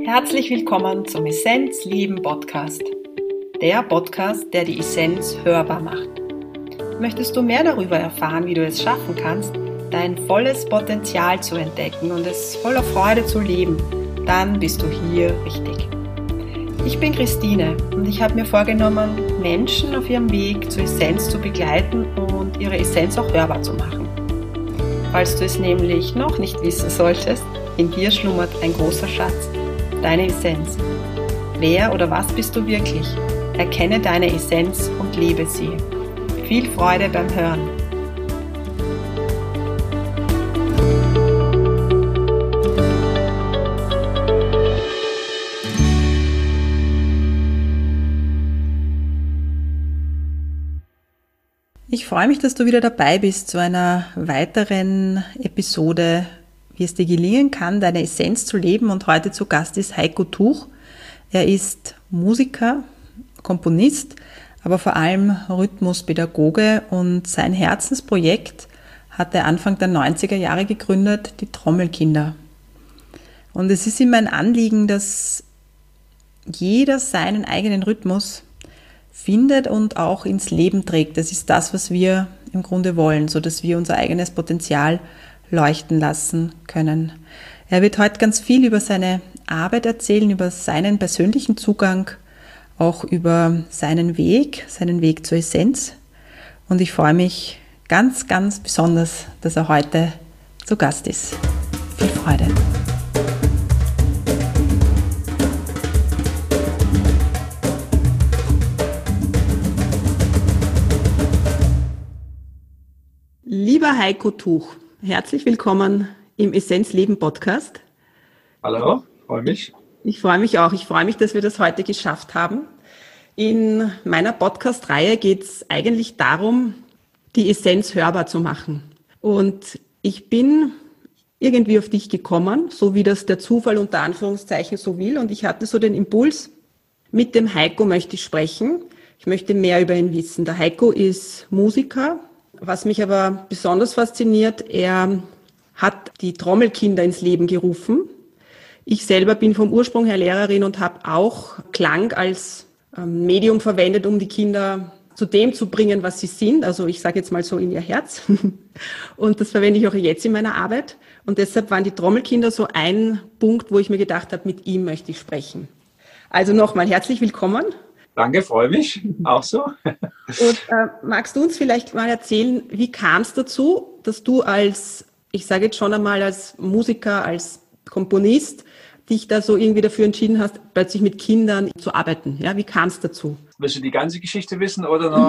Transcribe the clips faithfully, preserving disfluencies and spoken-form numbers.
Herzlich willkommen zum Essenz Leben Podcast. Der Podcast, der die Essenz hörbar macht. Möchtest du mehr darüber erfahren, wie du es schaffen kannst, dein volles Potenzial zu entdecken und es voller Freude zu leben, dann bist du hier richtig. Ich bin Christine und ich habe mir vorgenommen, Menschen auf ihrem Weg zur Essenz zu begleiten und ihre Essenz auch hörbar zu machen. Falls du es nämlich noch nicht wissen solltest, in dir schlummert ein großer Schatz, deine Essenz. Wer oder was bist du wirklich? Erkenne deine Essenz und lebe sie. Viel Freude beim Hören. Ich freue mich, dass du wieder dabei bist zu einer weiteren Episode, wie es dir gelingen kann, deine Essenz zu leben. Und heute zu Gast ist Heiko Tuch. Er ist Musiker, Komponist, aber vor allem Rhythmuspädagoge, und sein Herzensprojekt hat er Anfang der neunziger Jahre gegründet, die Trommelkinder. Und es ist ihm ein Anliegen, dass jeder seinen eigenen Rhythmus findet und auch ins Leben trägt. Das ist das, was wir im Grunde wollen, so dass wir unser eigenes Potenzial leuchten lassen können. Er wird heute ganz viel über seine Arbeit erzählen, über seinen persönlichen Zugang, auch über seinen Weg, seinen Weg zur Essenz. Und ich freue mich ganz, ganz besonders, dass er heute zu Gast ist. Viel Freude! Lieber Heiko Tuch, herzlich willkommen im Essenz Leben Podcast. Hallo, freue mich. Ich freue mich auch. Ich freue mich, dass wir das heute geschafft haben. In meiner Podcast-Reihe geht es eigentlich darum, die Essenz hörbar zu machen. Und ich bin irgendwie auf dich gekommen, so wie das der Zufall unter Anführungszeichen so will. Und ich hatte so den Impuls, mit dem Heiko möchte ich sprechen. Ich möchte mehr über ihn wissen. Der Heiko ist Musiker. Was mich aber besonders fasziniert, er hat die Trommelkinder ins Leben gerufen. Ich selber bin vom Ursprung her Lehrerin und habe auch Klang als Medium verwendet, um die Kinder zu dem zu bringen, was sie sind. Also ich sage jetzt mal so in ihr Herz. Und das verwende ich auch jetzt in meiner Arbeit. Und deshalb waren die Trommelkinder so ein Punkt, wo ich mir gedacht habe, mit ihm möchte ich sprechen. Also nochmal herzlich willkommen. Danke, freue mich. Auch so. Und äh, magst du uns vielleicht mal erzählen, wie kam es dazu, dass du als, ich sage jetzt schon einmal als Musiker, als Komponist, dich da so irgendwie dafür entschieden hast, plötzlich mit Kindern zu arbeiten? Ja, wie kam es dazu? Willst du die ganze Geschichte wissen oder noch?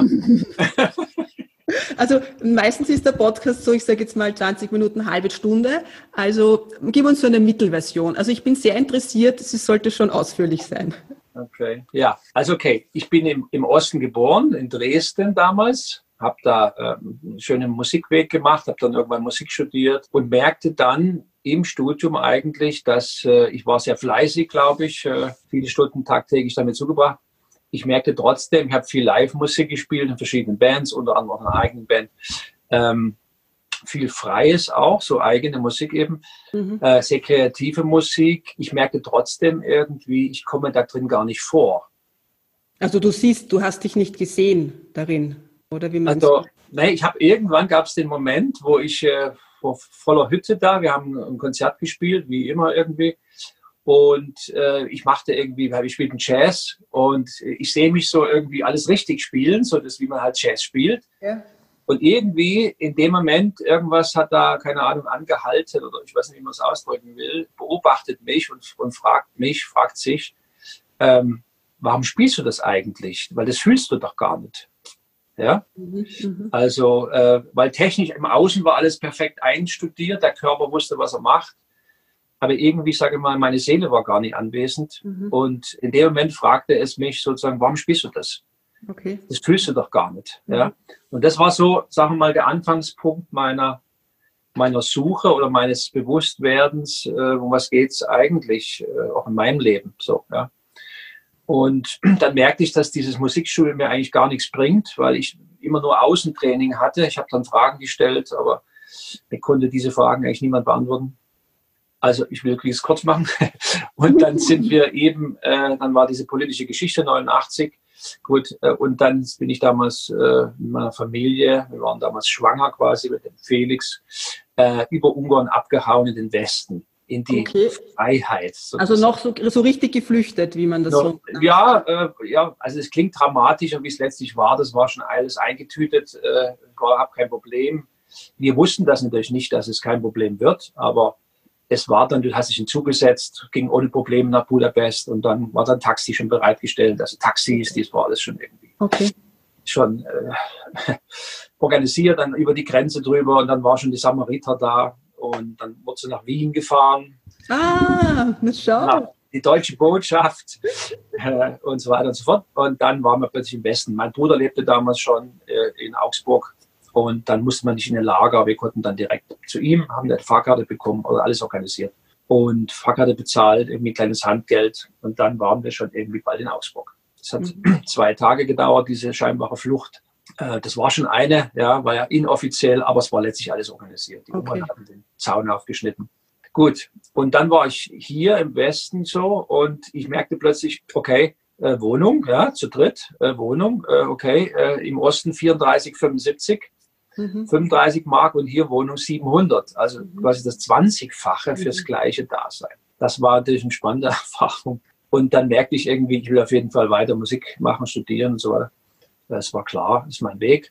Also meistens ist der Podcast so, ich sage jetzt mal zwanzig Minuten, eine halbe Stunde. Also gib uns so eine Mittelversion. Also ich bin sehr interessiert, es sollte schon ausführlich sein. Okay, ja, also okay, ich bin im, im Osten geboren, in Dresden damals, habe da ähm, einen schönen Musikweg gemacht, habe dann irgendwann Musik studiert und merkte dann im Studium eigentlich, dass äh, ich war sehr fleißig, glaube ich, äh, viele Stunden tagtäglich damit zugebracht. Ich merkte trotzdem, ich habe viel Live-Musik gespielt in verschiedenen Bands, unter anderem auch in einer eigenen Band. Ähm, viel Freies auch, so eigene Musik eben, mhm. äh, sehr kreative Musik. Ich merkte trotzdem irgendwie, ich komme da drin gar nicht vor. Also du siehst, du hast dich nicht gesehen darin, oder wie meinst also, du? Nee, ich habe irgendwann gab es den Moment, wo ich äh, vor voller Hütte da, wir haben ein Konzert gespielt, wie immer irgendwie, und äh, ich machte irgendwie, ich spielte Jazz und ich sehe mich so irgendwie alles richtig spielen, so das, wie man halt Jazz spielt. Ja. Und irgendwie in dem Moment, irgendwas hat da, keine Ahnung, angehalten oder ich weiß nicht, wie man es ausdrücken will, beobachtet mich und, und fragt mich, fragt sich, ähm, warum spielst du das eigentlich? Weil das fühlst du doch gar nicht. Ja? Mhm, also, äh, weil technisch im Außen war alles perfekt einstudiert, der Körper wusste, was er macht. Aber irgendwie, sage ich mal, meine Seele war gar nicht anwesend. Mhm. Und in dem Moment fragte es mich sozusagen, warum spielst du das? Okay. Das fühlst du doch gar nicht. Mhm. Ja? Und das war so, sagen wir mal, der Anfangspunkt meiner, meiner Suche oder meines Bewusstwerdens, äh, um was geht's eigentlich, äh, auch in meinem Leben. So, ja? Und dann merkte ich, dass dieses Musikstudium mir eigentlich gar nichts bringt, weil ich immer nur Außentraining hatte. Ich habe dann Fragen gestellt, aber mir konnte diese Fragen eigentlich niemand beantworten. Also ich will es kurz machen. Und dann sind wir eben, äh, dann war diese politische Geschichte neunundachtzig. Gut, äh, und dann bin ich damals äh, mit meiner Familie, wir waren damals schwanger quasi mit dem Felix, äh, über Ungarn abgehauen in den Westen, in die okay. Freiheit. Sozusagen. Also noch so, so richtig geflüchtet, wie man das no, so nennt. Ja, äh, ja, also es klingt dramatischer, wie es letztlich war. Das war schon alles eingetütet, äh, war kein Problem. Wir wussten das natürlich nicht, dass es kein Problem wird, aber es war dann, du hast dich hinzugesetzt, ging ohne Probleme nach Budapest und dann war dann Taxi schon bereitgestellt. Also Taxis, das war alles schon irgendwie okay. schon äh, organisiert, dann über die Grenze drüber und dann war schon die Samariter da und dann wurde sie nach Wien gefahren. Ah, das schau. Ja, die deutsche Botschaft äh, und so weiter und so fort. Und dann waren wir plötzlich im Westen. Mein Bruder lebte damals schon äh, in Augsburg. Und dann musste man nicht in ein Lager, wir konnten dann direkt zu ihm, haben eine Fahrkarte bekommen oder alles organisiert. Und Fahrkarte bezahlt, irgendwie ein kleines Handgeld. Und dann waren wir schon irgendwie bald in Augsburg. Es hat mhm. zwei Tage gedauert, diese scheinbare Flucht. Äh, das war schon eine, ja, war ja inoffiziell, aber es war letztlich alles organisiert. Die okay. Ungarn hatten den Zaun aufgeschnitten. Gut, und dann war ich hier im Westen so und ich merkte plötzlich, okay, äh, Wohnung, ja, zu dritt, äh, Wohnung, äh, okay, äh, im Osten vierunddreißig fünfundsiebzig. Mhm. fünfunddreißig Mark und hier Wohnung siebenhundert. Also mhm. quasi das zwanzigfache mhm. fürs gleiche Dasein. Das war natürlich eine spannende Erfahrung. Und dann merkte ich irgendwie, ich will auf jeden Fall weiter Musik machen, studieren und so weiter. Das war klar, das ist mein Weg.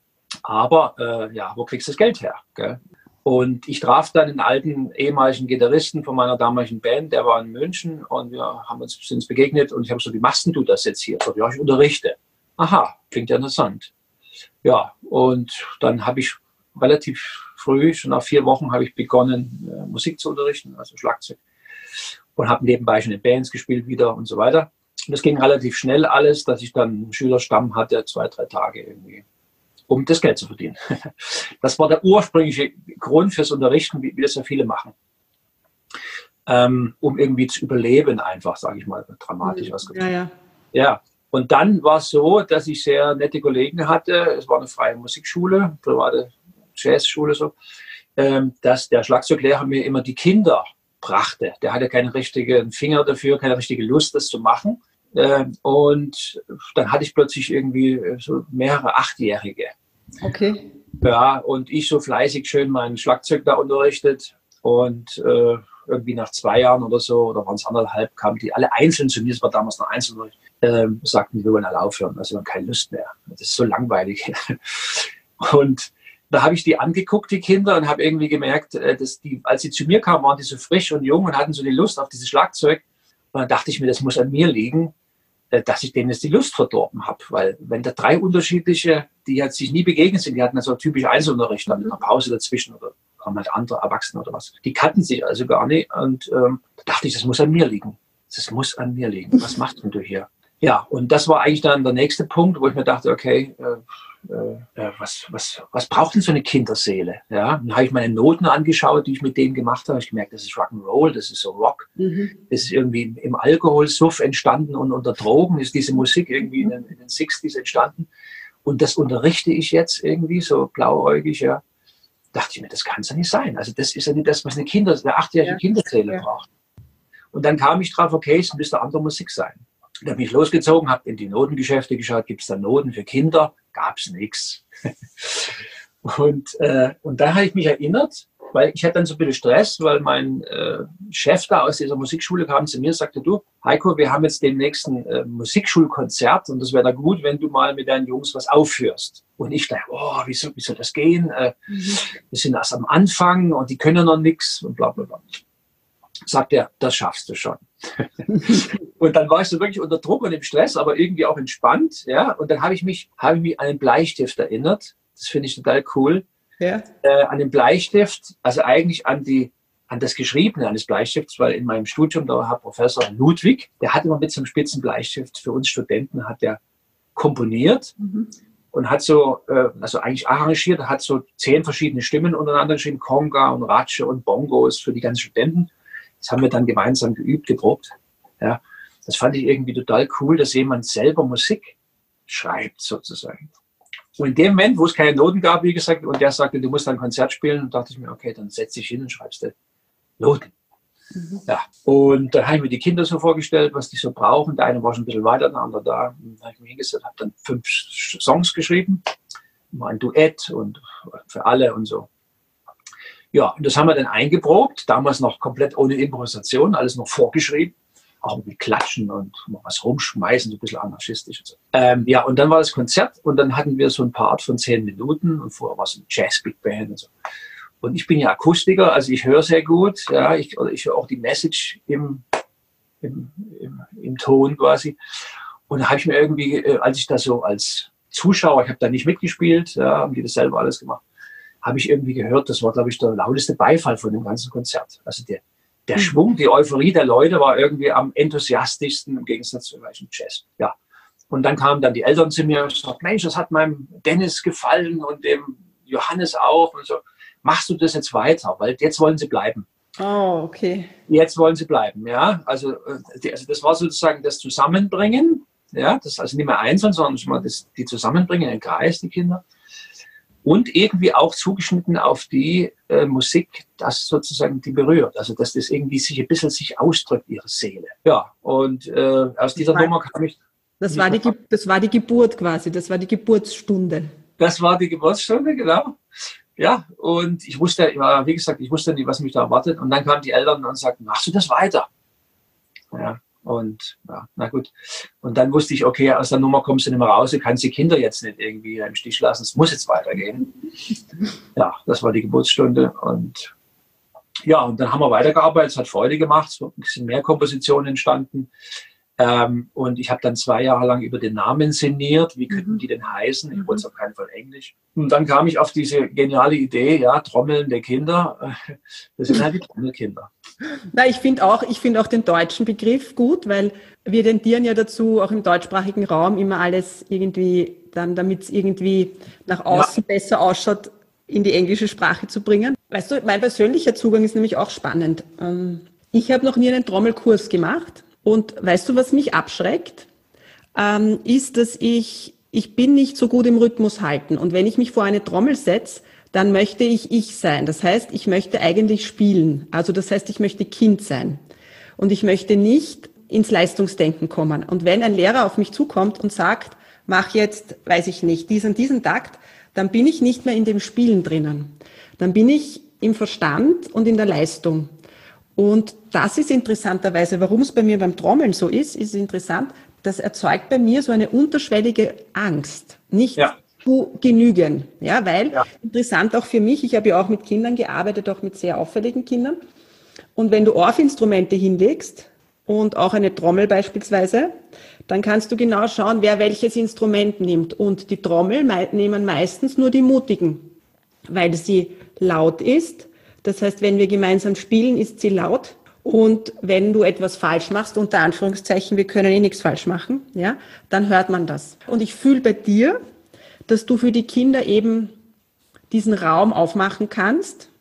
Aber äh, ja, wo kriegst du das Geld her? Gell? Und ich traf dann einen alten ehemaligen Gitarristen von meiner damaligen Band, der war in München und wir haben uns, sind uns begegnet und ich habe so, wie machst denn du das jetzt hier? So, ja, ich unterrichte. Aha, klingt ja interessant. Ja, und dann habe ich relativ früh, schon nach vier Wochen, habe ich begonnen, äh, Musik zu unterrichten, also Schlagzeug. Und habe nebenbei schon in Bands gespielt wieder und so weiter. Und das ging relativ schnell alles, dass ich dann einen Schülerstamm hatte, zwei, drei Tage irgendwie, um das Geld zu verdienen. Das war der ursprüngliche Grund fürs Unterrichten, wie, wie das ja viele machen. Ähm, um irgendwie zu überleben einfach, sage ich mal, dramatisch ausgedrückt. Ja, ja. Ja. Und dann war es so, dass ich sehr nette Kollegen hatte. Es war eine freie Musikschule, private Jazzschule so, ähm, dass der Schlagzeuglehrer mir immer die Kinder brachte. Der hatte keinen richtigen Finger dafür, keine richtige Lust, das zu machen. Ähm, und dann hatte ich plötzlich irgendwie so mehrere Achtjährige. Okay. Ja, und ich so fleißig schön mein Schlagzeug da unterrichtet und äh, irgendwie nach zwei Jahren oder so, oder waren es anderthalb, kamen die alle einzeln zu mir, es war damals noch Einzelunterricht, ähm, sagten, wir wollen alle aufhören, also wir haben keine Lust mehr. Das ist so langweilig. Und da habe ich die angeguckt, die Kinder, und habe irgendwie gemerkt, dass die, als sie zu mir kamen, waren die so frisch und jung und hatten so die Lust auf dieses Schlagzeug. Und dann dachte ich mir, das muss an mir liegen, dass ich denen jetzt die Lust verdorben habe. Weil wenn da drei unterschiedliche, die jetzt sich nie begegnet sind, die hatten also typisch Einzelunterricht, dann mit einer Pause dazwischen oder haben halt andere Erwachsene oder was. Die kannten sich also gar nicht. Und ähm, da dachte ich, das muss an mir liegen. Das muss an mir liegen. Was machst denn du hier? Ja, und das war eigentlich dann der nächste Punkt, wo ich mir dachte, okay, äh, äh, was, was, was braucht denn so eine Kinderseele? Ja, dann habe ich meine Noten angeschaut, die ich mit denen gemacht habe. Ich gemerkt, das ist Rock'n'Roll, das ist so Rock. Mhm. Das ist irgendwie im Alkoholsuff entstanden und unter Drogen ist diese Musik irgendwie in den, in den sechziger entstanden. Und das unterrichte ich jetzt irgendwie so blauäugig, ja. Dachte ich mir, das kann es ja nicht sein. Also das ist ja nicht das, was eine Kinder, eine achtjährige ja. Kinderseele ja. braucht. Und dann kam ich drauf, okay, es müsste andere Musik sein. Da bin ich losgezogen, habe in die Notengeschäfte geschaut, gibt es da Noten für Kinder? Gab es nichts. Und, äh, und da habe ich mich erinnert, weil ich hatte dann so ein bisschen Stress, weil mein äh, Chef da aus dieser Musikschule kam zu mir und sagte, du, Heiko, wir haben jetzt demnächst ein äh, Musikschulkonzert und das wäre da gut, wenn du mal mit deinen Jungs was aufführst. Und ich dachte, oh, wie soll, wie soll das gehen? Äh, mhm. Wir sind erst am Anfang und die können noch nichts und bla bla bla. Sagt er, das schaffst du schon. Und dann war ich so wirklich unter Druck und im Stress, aber irgendwie auch entspannt. Ja? Und dann habe ich mich, habe ich mich an einen Bleistift erinnert. Das finde ich total cool. Ja. Äh, an den Bleistift, also eigentlich an die, an das Geschriebene eines Bleistifts, weil in meinem Studium, da war Professor Ludwig, der hat immer mit so einem spitzen Bleistift für uns Studenten, hat der komponiert mhm. und hat so, äh, also eigentlich arrangiert, hat so zehn verschiedene Stimmen untereinander geschrieben, Conga und Ratsche und Bongos für die ganzen Studenten. Das haben wir dann gemeinsam geübt, geprobt. Ja, das fand ich irgendwie total cool, dass jemand selber Musik schreibt, sozusagen. Und in dem Moment, wo es keine Noten gab, wie gesagt, und der sagte, du musst ein Konzert spielen, dachte ich mir, okay, dann setz dich hin und schreibst du Noten. Mhm. Ja, und da habe ich mir die Kinder so vorgestellt, was die so brauchen. Der eine war schon ein bisschen weiter, der andere da. Und da habe ich mich hingesetzt, habe dann fünf Songs geschrieben, mal ein Duett und für alle und so. Ja, und das haben wir dann eingeprobt, damals noch komplett ohne Improvisation, alles noch vorgeschrieben, auch mit Klatschen und mal was rumschmeißen, so ein bisschen anarchistisch und so. Ähm, ja, und dann war das Konzert und dann hatten wir so ein Part von zehn Minuten und vorher war es ein Jazz-Big Band und so. Und ich bin ja Akustiker, also ich höre sehr gut, ja, ich, ich höre auch die Message im, im, im, im Ton quasi. Und da habe ich mir irgendwie, als ich da so als Zuschauer, ich habe da nicht mitgespielt, ja, haben die das selber alles gemacht, habe ich irgendwie gehört, das war, glaube ich, der lauteste Beifall von dem ganzen Konzert. Also der, der mhm. Schwung, die Euphorie der Leute war irgendwie am enthusiastischsten im Gegensatz zu welchem Jazz. Ja. Und dann kamen dann die Eltern zu mir und sagten, Mensch, das hat meinem Dennis gefallen und dem Johannes auch und so. Machst du das jetzt weiter? Weil jetzt wollen sie bleiben. Oh, okay. Jetzt wollen sie bleiben, ja. Also, also das war sozusagen das Zusammenbringen, ja, das also nicht mehr einzeln, sondern das, die zusammenbringen in den Kreis, die Kinder. Und irgendwie auch zugeschnitten auf die äh, Musik, das sozusagen die berührt. Also dass das irgendwie sich ein bisschen sich ausdrückt, ihre Seele. Ja, und äh, aus dieser war, Nummer kam ich... Das war, die, das war die Geburt quasi, das war die Geburtsstunde. Das war die Geburtsstunde, genau. Ja, und ich wusste, wie gesagt, ich wusste nicht, was mich da erwartet. Und dann kamen die Eltern und sagten, machst du das weiter? Ja. Und ja, na gut. Und dann wusste ich, okay, aus der Nummer kommst du nicht mehr raus, du kannst die Kinder jetzt nicht irgendwie im Stich lassen, es muss jetzt weitergehen. Ja, das war die Geburtsstunde. Und ja, und dann haben wir weitergearbeitet, es hat Freude gemacht, es sind mehr Kompositionen entstanden. Ähm, und ich habe dann zwei Jahre lang über den Namen sinniert, wie könnten die denn heißen? Ich wollte es auf keinen Fall Englisch. Und dann kam ich auf diese geniale Idee, ja, trommelnde Kinder, das sind halt die Trommelkinder. Na, ich finde auch, ich finde auch den deutschen Begriff gut, weil wir tendieren ja dazu, auch im deutschsprachigen Raum immer alles irgendwie dann, damit es irgendwie nach außen ja. besser ausschaut, in die englische Sprache zu bringen. Weißt du, mein persönlicher Zugang ist nämlich auch spannend. Ich habe noch nie einen Trommelkurs gemacht und weißt du, was mich abschreckt, ist, dass ich, ich bin nicht so gut im Rhythmus halten und wenn ich mich vor eine Trommel setze, dann möchte ich ich sein. Das heißt, ich möchte eigentlich spielen. Also das heißt, ich möchte Kind sein. Und ich möchte nicht ins Leistungsdenken kommen. Und wenn ein Lehrer auf mich zukommt und sagt, mach jetzt, weiß ich nicht, diesen, diesen Takt, dann bin ich nicht mehr in dem Spielen drinnen. Dann bin ich im Verstand und in der Leistung. Und das ist interessanterweise, warum es bei mir beim Trommeln so ist, ist interessant, das erzeugt bei mir so eine unterschwellige Angst. Nicht ja. zu genügen. Ja, weil, ja. interessant auch für mich, ich habe ja auch mit Kindern gearbeitet, auch mit sehr auffälligen Kindern. Und wenn du Orff-Instrumente hinlegst und auch eine Trommel beispielsweise, dann kannst du genau schauen, wer welches Instrument nimmt. Und die Trommel nehmen meistens nur die Mutigen, weil sie laut ist. Das heißt, wenn wir gemeinsam spielen, ist sie laut. Und wenn du etwas falsch machst, unter Anführungszeichen, wir können eh nichts falsch machen, ja, dann hört man das. Und ich fühle bei dir, dass du für die Kinder eben diesen Raum aufmachen kannst,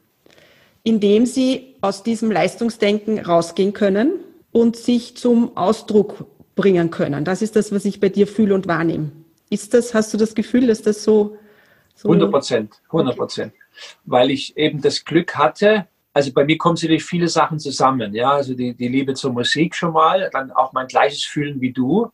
indem sie aus diesem Leistungsdenken rausgehen können und sich zum Ausdruck bringen können. Das ist das, was ich bei dir fühle und wahrnehme. Ist das, hast du das Gefühl, dass das so... so hundert Prozent, hundert Prozent. Okay. Weil ich eben das Glück hatte, also bei mir kommen natürlich viele Sachen zusammen, ja, also die, die Liebe zur Musik schon mal, dann auch mein gleiches Fühlen wie du.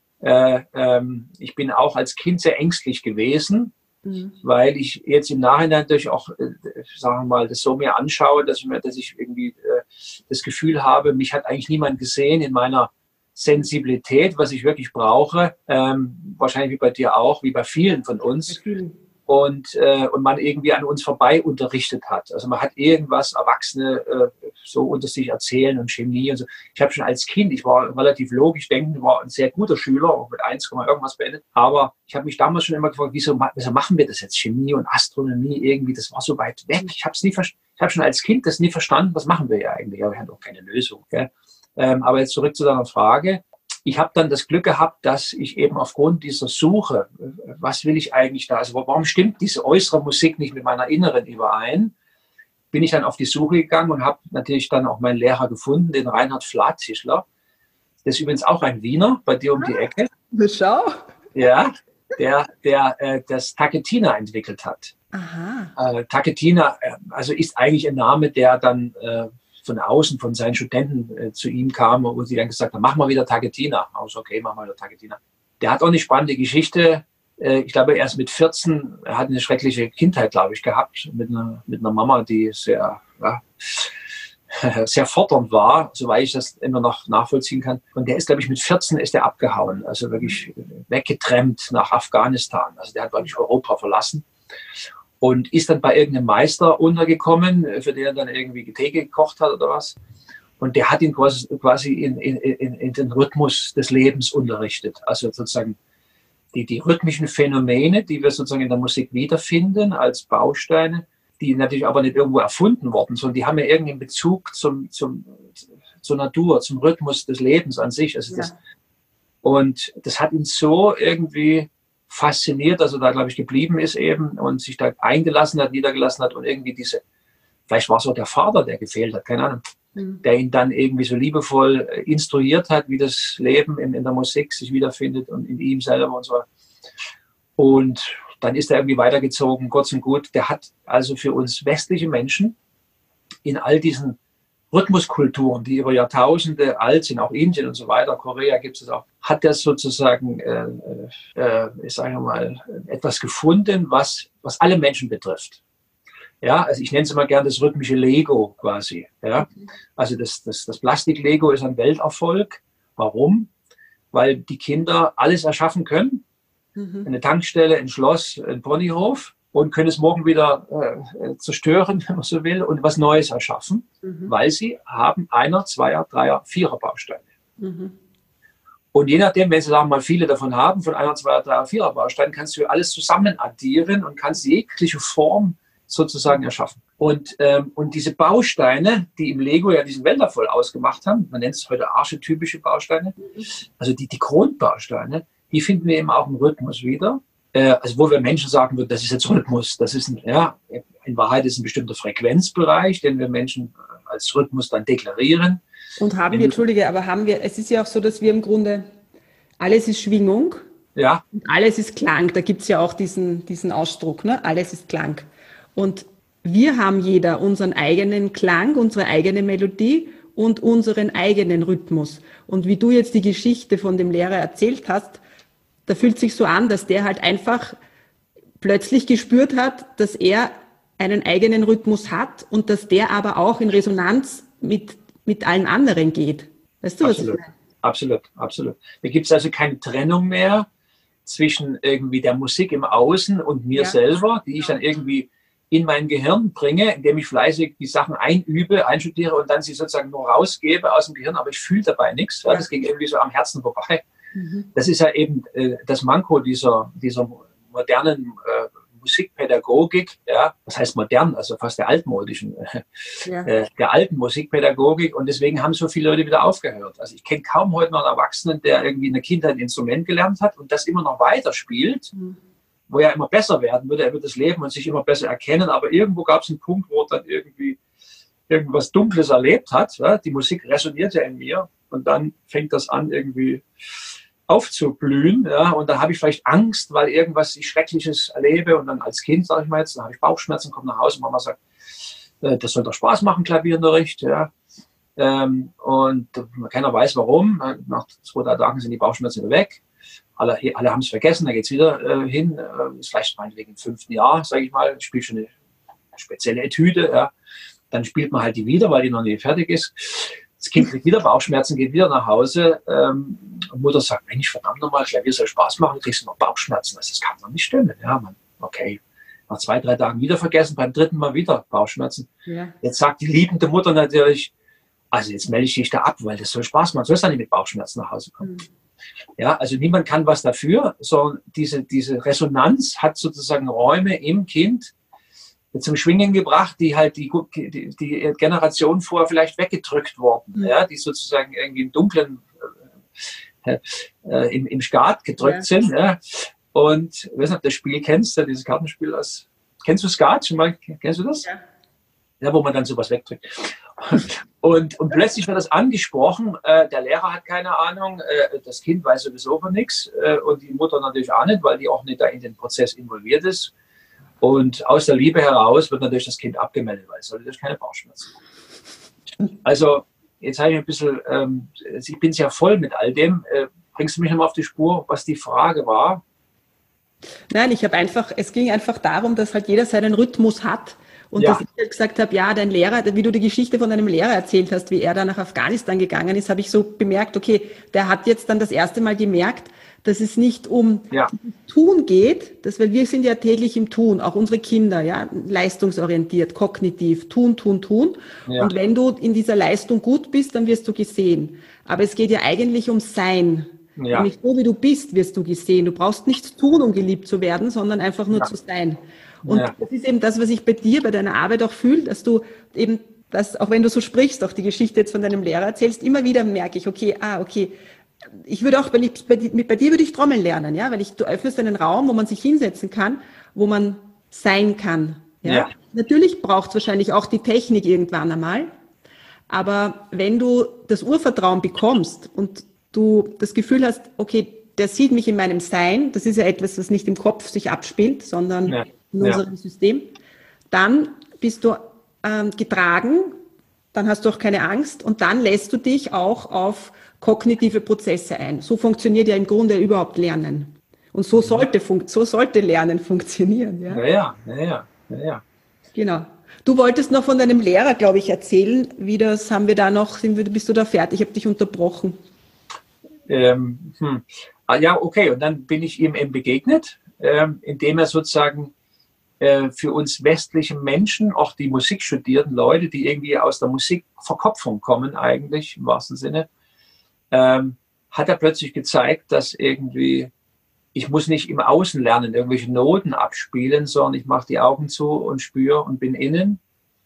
Äh, ähm, ich bin auch als Kind sehr ängstlich gewesen, mhm. weil ich jetzt im Nachhinein natürlich auch, äh, sagen wir mal, das so mir anschaue, dass ich mir, dass ich irgendwie äh, das Gefühl habe, mich hat eigentlich niemand gesehen in meiner Sensibilität, was ich wirklich brauche, ähm, wahrscheinlich wie bei dir auch, wie bei vielen von uns. Mhm. Und, äh, und man irgendwie an uns vorbei unterrichtet hat. Also man hat irgendwas Erwachsene äh, so unter sich erzählen und Chemie und so. Ich habe schon als Kind, ich war relativ logisch denkend, war ein sehr guter Schüler, auch mit eins, irgendwas beendet. Aber ich habe mich damals schon immer gefragt, wieso, wieso machen wir das jetzt? Chemie und Astronomie irgendwie, das war so weit weg. Ich habe es nie verstanden. Ich habe schon als Kind das nie verstanden, was machen wir ja eigentlich? Aber wir haben auch keine Lösung. Gell? Ähm, aber jetzt zurück zu deiner Frage. Ich habe dann das Glück gehabt, dass ich eben aufgrund dieser Suche, was will ich eigentlich da, also warum stimmt diese äußere Musik nicht mit meiner inneren überein, bin ich dann auf die Suche gegangen und habe natürlich dann auch meinen Lehrer gefunden, den Reinhard Flatzischler. Der ist übrigens auch ein Wiener, bei dir um die Ecke. Schau. Ja, der, der äh, das Taketina entwickelt hat. Aha. Äh, Taketina, äh, also ist eigentlich ein Name, der dann... Äh, von außen, von seinen Studenten äh, zu ihm kam, wo sie dann gesagt haben, mach mal wieder Taketina. Also okay, mach mal wieder Taketina. Der hat auch eine spannende Geschichte. Äh, ich glaube, erst mit vierzehn, er hat eine schreckliche Kindheit, glaube ich, gehabt, mit einer, mit einer Mama, die sehr, ja, sehr fordernd war, soweit ich das immer noch nachvollziehen kann. Und der ist, glaube ich, mit vierzehn ist er abgehauen, also wirklich weggetrennt nach Afghanistan. Also der hat wirklich Europa verlassen und ist dann bei irgendeinem Meister untergekommen, für den er dann irgendwie Tee gekocht hat oder was. Und der hat ihn quasi, quasi in, in, in, in den Rhythmus des Lebens unterrichtet. Also sozusagen die, die rhythmischen Phänomene, die wir sozusagen in der Musik wiederfinden als Bausteine, die natürlich aber nicht irgendwo erfunden worden, sondern die haben ja irgendeinen Bezug zum, zum, zur Natur, zum Rhythmus des Lebens an sich. Also das, ja. Und das hat ihn so irgendwie fasziniert, dass er da, glaube ich, geblieben ist eben und sich da eingelassen hat, niedergelassen hat und irgendwie diese, vielleicht war es auch der Vater, der gefehlt hat, keine Ahnung, mhm. der ihn dann irgendwie so liebevoll instruiert hat, wie das Leben in, in der Musik sich wiederfindet und in ihm selber und so. Und dann ist er irgendwie weitergezogen, Gott und gut. Der hat also für uns westliche Menschen in all diesen Rhythmuskulturen, die über Jahrtausende alt sind, auch Indien und so weiter, Korea gibt es auch, hat er sozusagen, äh, äh, ich sage mal, etwas gefunden, was, was alle Menschen betrifft. Ja, also ich nenne es immer gerne das rhythmische Lego quasi. Ja, also das, das, das Plastik-Lego ist ein Welterfolg. Warum? Weil die Kinder alles erschaffen können. Eine Tankstelle, ein Schloss, ein Ponyhof und können es morgen wieder äh, zerstören, wenn man so will, und was Neues erschaffen, mhm. weil sie haben Einer-, Zweier-, Dreier-, Vierer-Bausteine. Mhm. Und je nachdem, wenn sie sagen mal viele davon haben, von Einer-, Zweier-, Dreier-, Vierer-Bausteinen, kannst du alles zusammen addieren und kannst jegliche Form sozusagen erschaffen. Und, ähm, und diese Bausteine, die im Lego ja diesen Welterfolg ausgemacht haben, man nennt es heute archetypische Bausteine, mhm. also die, die Grundbausteine, die finden wir eben auch im Rhythmus wieder. Äh, also wo wir Menschen sagen würden, das ist jetzt Rhythmus, das ist ein, ja, in Wahrheit ist ein bestimmter Frequenzbereich, den wir Menschen als Rhythmus dann deklarieren. Und haben Wenn wir, Entschuldige, aber haben wir, es ist ja auch so, dass wir im Grunde, alles ist Schwingung, ja. und alles ist Klang. Da gibt es ja auch diesen, diesen Ausdruck, ne? Alles ist Klang. Und wir haben jeder unseren eigenen Klang, unsere eigene Melodie und unseren eigenen Rhythmus. Und wie du jetzt die Geschichte von dem Lehrer erzählt hast, da fühlt sich so an, dass der halt einfach plötzlich gespürt hat, dass er einen eigenen Rhythmus hat und dass der aber auch in Resonanz mit, mit allen anderen geht. Weißt du, absolut, was ich meine? Absolut, absolut. Da gibt es also keine Trennung mehr zwischen irgendwie der Musik im Außen und mir ja. selber, die ich dann irgendwie in mein Gehirn bringe, indem ich fleißig die Sachen einübe, einstudiere und dann sie sozusagen nur rausgebe aus dem Gehirn, aber ich fühle dabei nichts. Ja, das ging irgendwie so am Herzen vorbei. Mhm. Das ist ja eben äh, das Manko dieser, dieser modernen äh, Musikpädagogik, ja, was heißt modern, also fast der altmodischen, äh, ja. äh, der alten Musikpädagogik, und deswegen haben so viele Leute wieder aufgehört. Also ich kenne kaum heute noch einen Erwachsenen, der irgendwie in der Kindheit ein Instrument gelernt hat und das immer noch weiter spielt, mhm. wo er immer besser werden würde, er wird das Leben und sich immer besser erkennen, aber irgendwo gab es einen Punkt, wo er dann irgendwie irgendwas Dunkles erlebt hat, ja? Die Musik resoniert ja in mir und dann fängt das an irgendwie aufzublühen, ja, und dann habe ich vielleicht Angst, weil irgendwas ich Schreckliches erlebe und dann als Kind, sage ich mal jetzt, dann habe ich Bauchschmerzen, komme nach Hause und Mama sagt, äh, das soll doch Spaß machen, Klavierunterricht, ja, ähm, und keiner weiß warum, nach zwei, drei Tagen sind die Bauchschmerzen wieder weg, alle, alle haben es vergessen, da geht es wieder äh, hin, äh, ist vielleicht meinetwegen im fünften Jahr, sage ich mal, spielt schon eine spezielle Etüde, ja, dann spielt man halt die wieder, weil die noch nicht fertig ist. Das Kind kriegt wieder Bauchschmerzen, geht wieder nach Hause. Ähm, und Mutter sagt, Mensch, verdammt nochmal, Klavier soll Spaß machen, du kriegst noch Bauchschmerzen. Das kann doch nicht stimmen. Ja, man, okay. Nach zwei, drei Tagen wieder vergessen, beim dritten Mal wieder Bauchschmerzen. Ja. Jetzt sagt die liebende Mutter natürlich, also jetzt melde ich dich da ab, weil das soll Spaß machen. Du sollst dann nicht mit Bauchschmerzen nach Hause kommen. Mhm. Ja, also niemand kann was dafür, sondern diese, diese Resonanz hat sozusagen Räume im Kind zum Schwingen gebracht, die halt die, die, die Generation vorher vielleicht weggedrückt wurden, mhm. ja, die sozusagen irgendwie im Dunklen äh, äh, im, im Skat gedrückt ja. sind. Ja. Und ich weiß nicht, ob du das Spiel kennst, ja, dieses Kartenspiel aus. Kennst du Skat schon mal? Kennst du das? Ja. Ja, wo man dann sowas wegdrückt. Und, und plötzlich wird das angesprochen, äh, der Lehrer hat keine Ahnung, äh, das Kind weiß sowieso von nichts äh, und die Mutter natürlich auch nicht, weil die auch nicht da in den Prozess involviert ist. Und aus der Liebe heraus wird natürlich das Kind abgemeldet, weil es soll natürlich keine Bauchschmerzen haben. Also, jetzt habe ich ein bisschen, ähm, ich bin sehr voll mit all dem. Äh, bringst du mich nochmal auf die Spur, was die Frage war? Nein, ich habe einfach, es ging einfach darum, dass halt jeder seinen Rhythmus hat. Und Ja, dass ich halt gesagt habe, ja, dein Lehrer, wie du die Geschichte von deinem Lehrer erzählt hast, wie er da nach Afghanistan gegangen ist, habe ich so bemerkt, okay, der hat jetzt dann das erste Mal gemerkt, dass es nicht um ja, Tun geht, dass, weil wir sind ja täglich im Tun, auch unsere Kinder, ja, leistungsorientiert, kognitiv, tun, tun, tun. ja, Und wenn du in dieser Leistung gut bist, dann wirst du gesehen. Aber es geht ja eigentlich um Sein. ja, Nämlich so wie du bist, wirst du gesehen. Du brauchst nichts tun, um geliebt zu werden, sondern einfach nur ja, zu sein. Und ja, das ist eben das, was ich bei dir, bei deiner Arbeit auch fühle, dass du eben, dass, auch wenn du so sprichst, auch die Geschichte jetzt von deinem Lehrer erzählst, immer wieder merke ich, okay, ah, okay, ich würde auch, wenn ich, bei, bei dir würde ich Trommeln lernen, ja, weil ich, du öffnest einen Raum, wo man sich hinsetzen kann, wo man sein kann, ja. ja, Natürlich braucht es wahrscheinlich auch die Technik irgendwann einmal, aber wenn du das Urvertrauen bekommst und du das Gefühl hast, okay, der sieht mich in meinem Sein, das ist ja etwas, das nicht im Kopf sich abspielt, sondern ja, in ja, unserem System, dann bist du ähm, getragen, dann hast du auch keine Angst und dann lässt du dich auch auf kognitive Prozesse ein. So funktioniert ja im Grunde überhaupt Lernen. Und so sollte, so sollte Lernen funktionieren. Ja? ja, ja, ja, ja, ja. Genau. Du wolltest noch von deinem Lehrer, glaube ich, erzählen. Wie das haben wir da noch, sind wir, bist du da fertig? Ich habe dich unterbrochen. Ähm, hm. Ah, ja, okay. Und dann bin ich ihm eben begegnet, ähm, indem er sozusagen äh, für uns westlichen Menschen, auch die Musik studierten Leute, die irgendwie aus der Musikverkopfung kommen eigentlich, im wahrsten Sinne, ähm, hat er plötzlich gezeigt, dass irgendwie, ich muss nicht im Außen lernen, irgendwelche Noten abspielen, sondern ich mache die Augen zu und spüre und bin innen.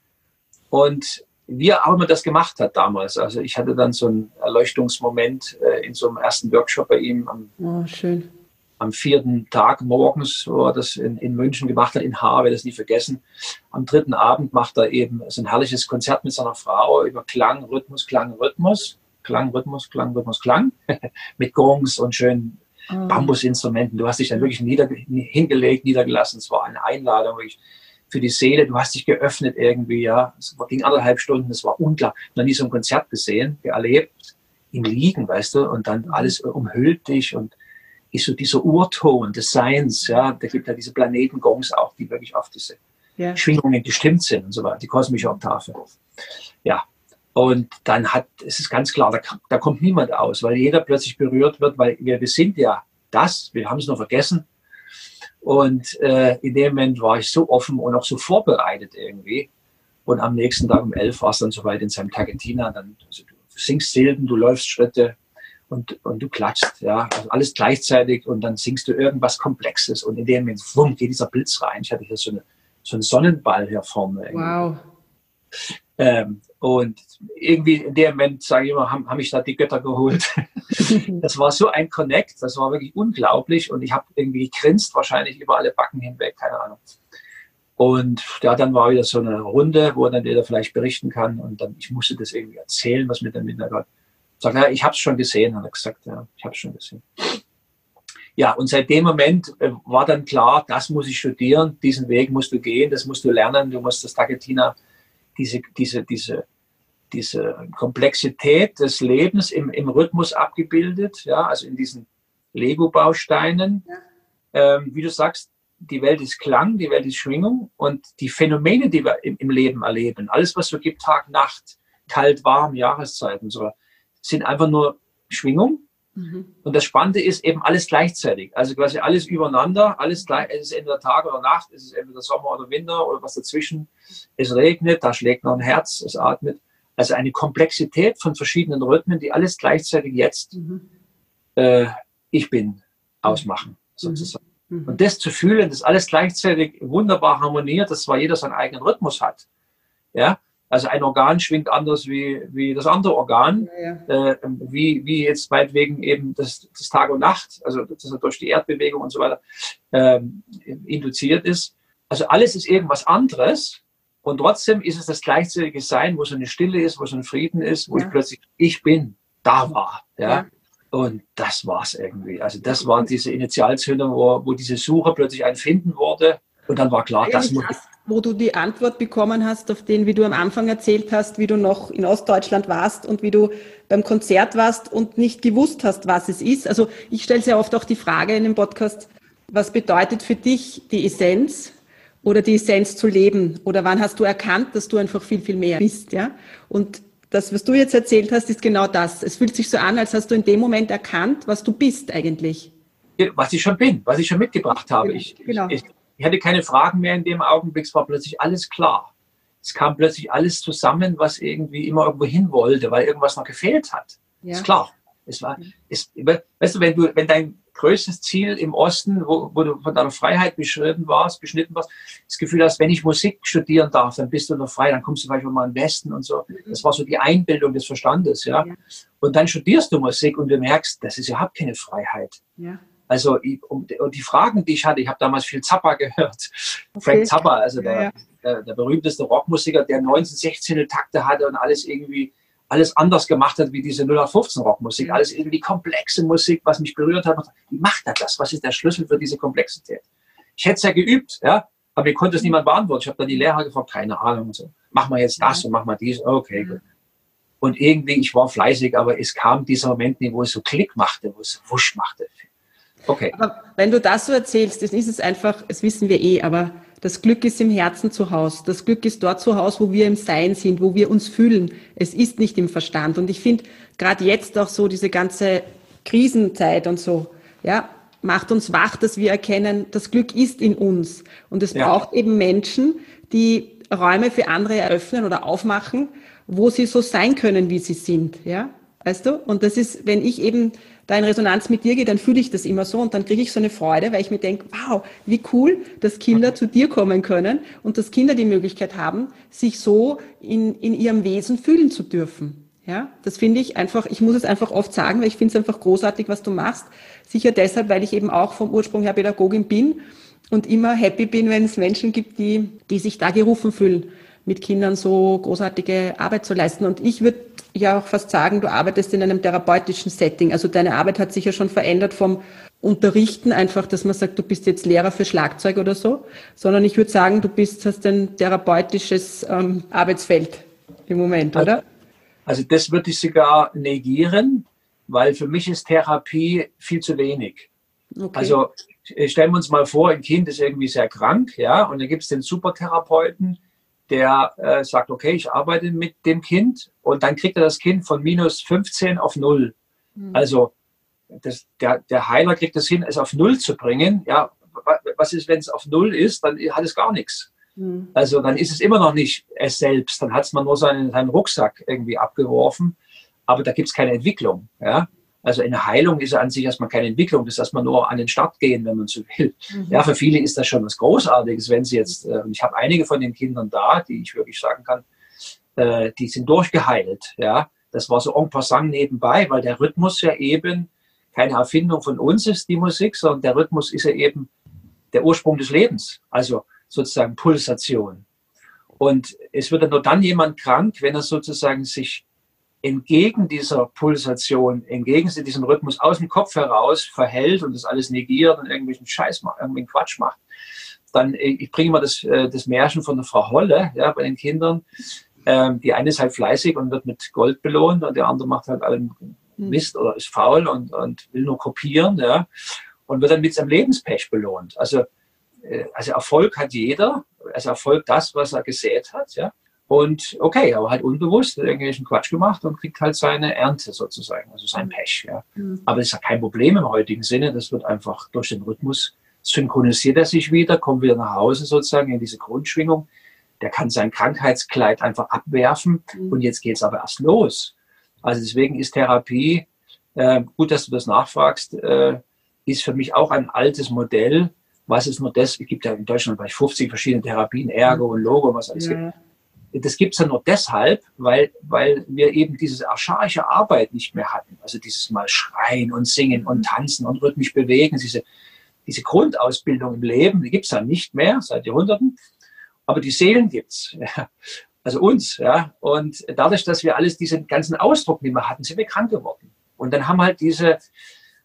Und wie auch immer das gemacht hat damals. Also ich hatte dann so einen Erleuchtungsmoment äh, in so einem ersten Workshop bei ihm am, Oh, schön. am vierten Tag morgens, wo er das in, in München gemacht hat, in Haar, werde das nie vergessen. Am dritten Abend macht er eben so ein herrliches Konzert mit seiner Frau über Klang, Rhythmus, Klang, Rhythmus, Klang, Rhythmus, Klang, Rhythmus, Klang, mit Gongs und schönen Oh. Bambusinstrumenten. Du hast dich dann wirklich nieder, hingelegt, niedergelassen. Es war eine Einladung wirklich für die Seele. Du hast dich geöffnet irgendwie, ja. Es ging anderthalb Stunden. Es war unglaublich. Noch nie so ein Konzert gesehen, erlebt, im Liegen, weißt du, und dann alles umhüllt dich und ist so dieser Urton des Seins, ja. Da gibt ja diese Planetengongs auch, die wirklich auf diese Ja. Schwingungen gestimmt sind und so weiter, die kosmische Oktave. Ja. Und dann hat, es ist ganz klar, da, da kommt niemand aus, weil jeder plötzlich berührt wird, weil wir, wir sind ja das, wir haben es nur vergessen. Und äh, in dem Moment war ich so offen und auch so vorbereitet irgendwie. Und am nächsten Tag um elf war es dann soweit in seinem Tagentina. Dann, also du singst Silben, du läufst Schritte und, und du klatschst, ja, also alles gleichzeitig und dann singst du irgendwas Komplexes und in dem Moment, wumm, geht dieser Blitz rein. Ich hatte hier so, eine, so einen Sonnenball hier vorne. Irgendwie. Wow. Ähm, und irgendwie in dem Moment, sage ich immer, haben, haben mich da die Götter geholt. Das war so ein Connect, das war wirklich unglaublich und ich habe irgendwie gegrinst, wahrscheinlich über alle Backen hinweg, keine Ahnung. Und ja, dann war wieder so eine Runde, wo dann jeder vielleicht berichten kann und dann, ich musste das irgendwie erzählen, was mir dann mit der Gott sagt, ja, ich habe es schon gesehen, hat er gesagt, ja, ich habe es schon gesehen. Ja, und seit dem Moment äh, war dann klar, das muss ich studieren, diesen Weg musst du gehen, das musst du lernen, du musst das Tagetina, diese, diese, diese, diese Komplexität des Lebens im, im Rhythmus abgebildet, ja, also in diesen Lego-Bausteinen. Ja. Ähm, wie du sagst, die Welt ist Klang, die Welt ist Schwingung und die Phänomene, die wir im, im Leben erleben, alles, was so gibt, Tag, Nacht, kalt, warm, Jahreszeiten, so, sind einfach nur Schwingung. Mhm. Und das Spannende ist eben alles gleichzeitig, also quasi alles übereinander, alles gleich, es ist entweder Tag oder Nacht, es ist entweder Sommer oder Winter oder was dazwischen. Es regnet, da schlägt noch ein Herz, es atmet. Also eine Komplexität von verschiedenen Rhythmen, die alles gleichzeitig jetzt mhm. äh, ich bin ausmachen, sozusagen. Mhm. Und das zu fühlen, dass alles gleichzeitig wunderbar harmoniert, dass zwar jeder seinen eigenen Rhythmus hat. Ja, also ein Organ schwingt anders wie, wie das andere Organ, ja, ja. Äh, wie, wie jetzt meinetwegen eben das, das Tag und Nacht, also das durch die Erdbewegung und so weiter ähm, induziert ist. Also alles ist irgendwas anderes und trotzdem ist es das gleichzeitige Sein, wo so eine Stille ist, wo so ein Frieden ist, wo ja. ich plötzlich, ich bin, da war. Ja. ja. Und das war's irgendwie. Also das war diese Initialzündung, wo, wo diese Suche plötzlich ein Finden wurde. Und dann war klar, das muss... Wo du die Antwort bekommen hast auf den, wie du am Anfang erzählt hast, wie du noch in Ostdeutschland warst und wie du beim Konzert warst und nicht gewusst hast, was es ist. Also ich stelle sehr oft auch die Frage in dem Podcast, was bedeutet für dich die Essenz oder die Essenz zu leben? Oder wann hast du erkannt, dass du einfach viel, viel mehr bist? Ja? Und das, was du jetzt erzählt hast, ist genau das. Es fühlt sich so an, als hast du in dem Moment erkannt, was du bist eigentlich. Was ich schon bin, was ich schon mitgebracht habe. Ich, genau. ich, ich hatte keine Fragen mehr in dem Augenblick, es war plötzlich alles klar. Es kam plötzlich alles zusammen, was irgendwie immer irgendwo hin wollte, weil irgendwas noch gefehlt hat. Ja. Ist klar. Es war, es, weißt du, wenn du, wenn dein größtes Ziel im Osten, wo, wo du von deiner Freiheit beschritten warst, beschnitten warst, das Gefühl hast, wenn ich Musik studieren darf, dann bist du noch frei, dann kommst du vielleicht mal in den Westen und so. Das war so die Einbildung des Verstandes, ja. ja. Und dann studierst du Musik und du merkst, das ist überhaupt keine Freiheit. Ja. Also und die Fragen, die ich hatte, ich habe damals viel Zappa gehört. Okay. Frank Zappa, also der, ja, ja. Der, der berühmteste Rockmusiker, der neunzehn Sechzehntel Takte hatte und alles irgendwie alles anders gemacht hat wie diese null acht fünfzehn Rockmusik. Ja. Alles irgendwie komplexe Musik, was mich berührt hat. Wie macht er das? Was ist der Schlüssel für diese Komplexität? Ich hätte es ja geübt, ja, aber mir konnte es niemand beantworten. Ich habe dann die Lehrer gefragt, keine Ahnung. Und so. Mach mal jetzt das ja. und mach mal dies. Okay, gut. Und irgendwie, ich war fleißig, aber es kam dieser Moment, wo es so Klick machte, wo es wusch machte. Okay. Aber wenn du das so erzählst, dann ist es einfach, das wissen wir eh, aber das Glück ist im Herzen zu Hause. Das Glück ist dort zu Hause, wo wir im Sein sind, wo wir uns fühlen. Es ist nicht im Verstand. Und ich finde, gerade jetzt auch so diese ganze Krisenzeit und so, ja, macht uns wach, dass wir erkennen, das Glück ist in uns. Und es ja. braucht eben Menschen, die Räume für andere eröffnen oder aufmachen, wo sie so sein können, wie sie sind, ja. Weißt du? Und das ist, wenn ich eben da in Resonanz mit dir gehe, dann fühle ich das immer so und dann kriege ich so eine Freude, weil ich mir denke, wow, wie cool, dass Kinder mhm. zu dir kommen können und dass Kinder die Möglichkeit haben, sich so in, in ihrem Wesen fühlen zu dürfen. Ja, das finde ich einfach, ich muss es einfach oft sagen, weil ich finde es einfach großartig, was du machst. Sicher deshalb, weil ich eben auch vom Ursprung her Pädagogin bin und immer happy bin, wenn es Menschen gibt, die, die sich da gerufen fühlen, mit Kindern so großartige Arbeit zu leisten. Und ich würde ja auch fast sagen, du arbeitest in einem therapeutischen Setting. Also deine Arbeit hat sich ja schon verändert vom Unterrichten, einfach, dass man sagt, du bist jetzt Lehrer für Schlagzeug oder so, sondern ich würde sagen, du bist, hast ein therapeutisches ähm, Arbeitsfeld im Moment, oder? Also, also das würde ich sogar negieren, weil für mich ist Therapie viel zu wenig. Okay. Also stellen wir uns mal vor, ein Kind ist irgendwie sehr krank, ja, und dann gibt es den Supertherapeuten, der äh, sagt, okay, ich arbeite mit dem Kind und dann kriegt er das Kind von minus fünfzehn auf null. Mhm. Also das, der, der Heiler kriegt das hin, es auf null zu bringen. Ja, was ist, wenn es auf null ist, dann hat es gar nichts. Mhm. Also dann ist es immer noch nicht es selbst, dann hat es man nur seinen, seinen Rucksack irgendwie abgeworfen, aber da gibt es keine Entwicklung. Ja? Also eine Heilung ist ja an sich erstmal keine Entwicklung, das ist erstmal nur an den Start gehen, wenn man so will. Mhm. Ja, für viele ist das schon was Großartiges, wenn sie jetzt, äh, ich habe einige von den Kindern da, die ich wirklich sagen kann, äh, die sind durchgeheilt. Ja, das war so en passant nebenbei, weil der Rhythmus ja eben keine Erfindung von uns ist, die Musik, sondern der Rhythmus ist ja eben der Ursprung des Lebens, also sozusagen Pulsation. Und es wird ja nur dann jemand krank, wenn er sozusagen sich entgegen dieser Pulsation, entgegen diesem Rhythmus aus dem Kopf heraus verhält und das alles negiert und irgendwelchen Scheiß macht, irgendwelchen Quatsch macht. Dann, ich bringe mal das, das Märchen von der Frau Holle, ja, bei den Kindern. Ähm, die eine ist halt fleißig und wird mit Gold belohnt und der andere macht halt allen Mist oder ist faul und, und will nur kopieren, ja, und wird dann mit seinem Lebenspech belohnt. Also, äh, also Erfolg hat jeder, also Erfolg das, was er gesät hat, ja. Und okay, aber halt unbewusst irgendwelchen Quatsch gemacht und kriegt halt seine Ernte sozusagen, also sein Pech. Ja. Mhm. Aber das ist ja kein Problem im heutigen Sinne. Das wird einfach durch den Rhythmus synchronisiert er sich wieder, kommt wieder nach Hause sozusagen in diese Grundschwingung. Der kann sein Krankheitskleid einfach abwerfen mhm. und jetzt geht's aber erst los. Also deswegen ist Therapie, äh, gut, dass du das nachfragst, äh, ist für mich auch ein altes Modell. Was ist nur das? Es gibt ja in Deutschland vielleicht fünfzig verschiedene Therapien, Ergo und Logo, was alles ja. gibt. Das gibt es ja nur deshalb, weil, weil wir eben diese archaische Arbeit nicht mehr hatten. Also dieses Mal schreien und singen und tanzen und rhythmisch bewegen. Diese, diese Grundausbildung im Leben, die gibt es ja nicht mehr seit Jahrhunderten. Aber die Seelen gibt's, ja. Also uns. Ja. Und dadurch, dass wir alles diesen ganzen Ausdruck nicht mehr hatten, sind wir krank geworden. Und dann haben halt diese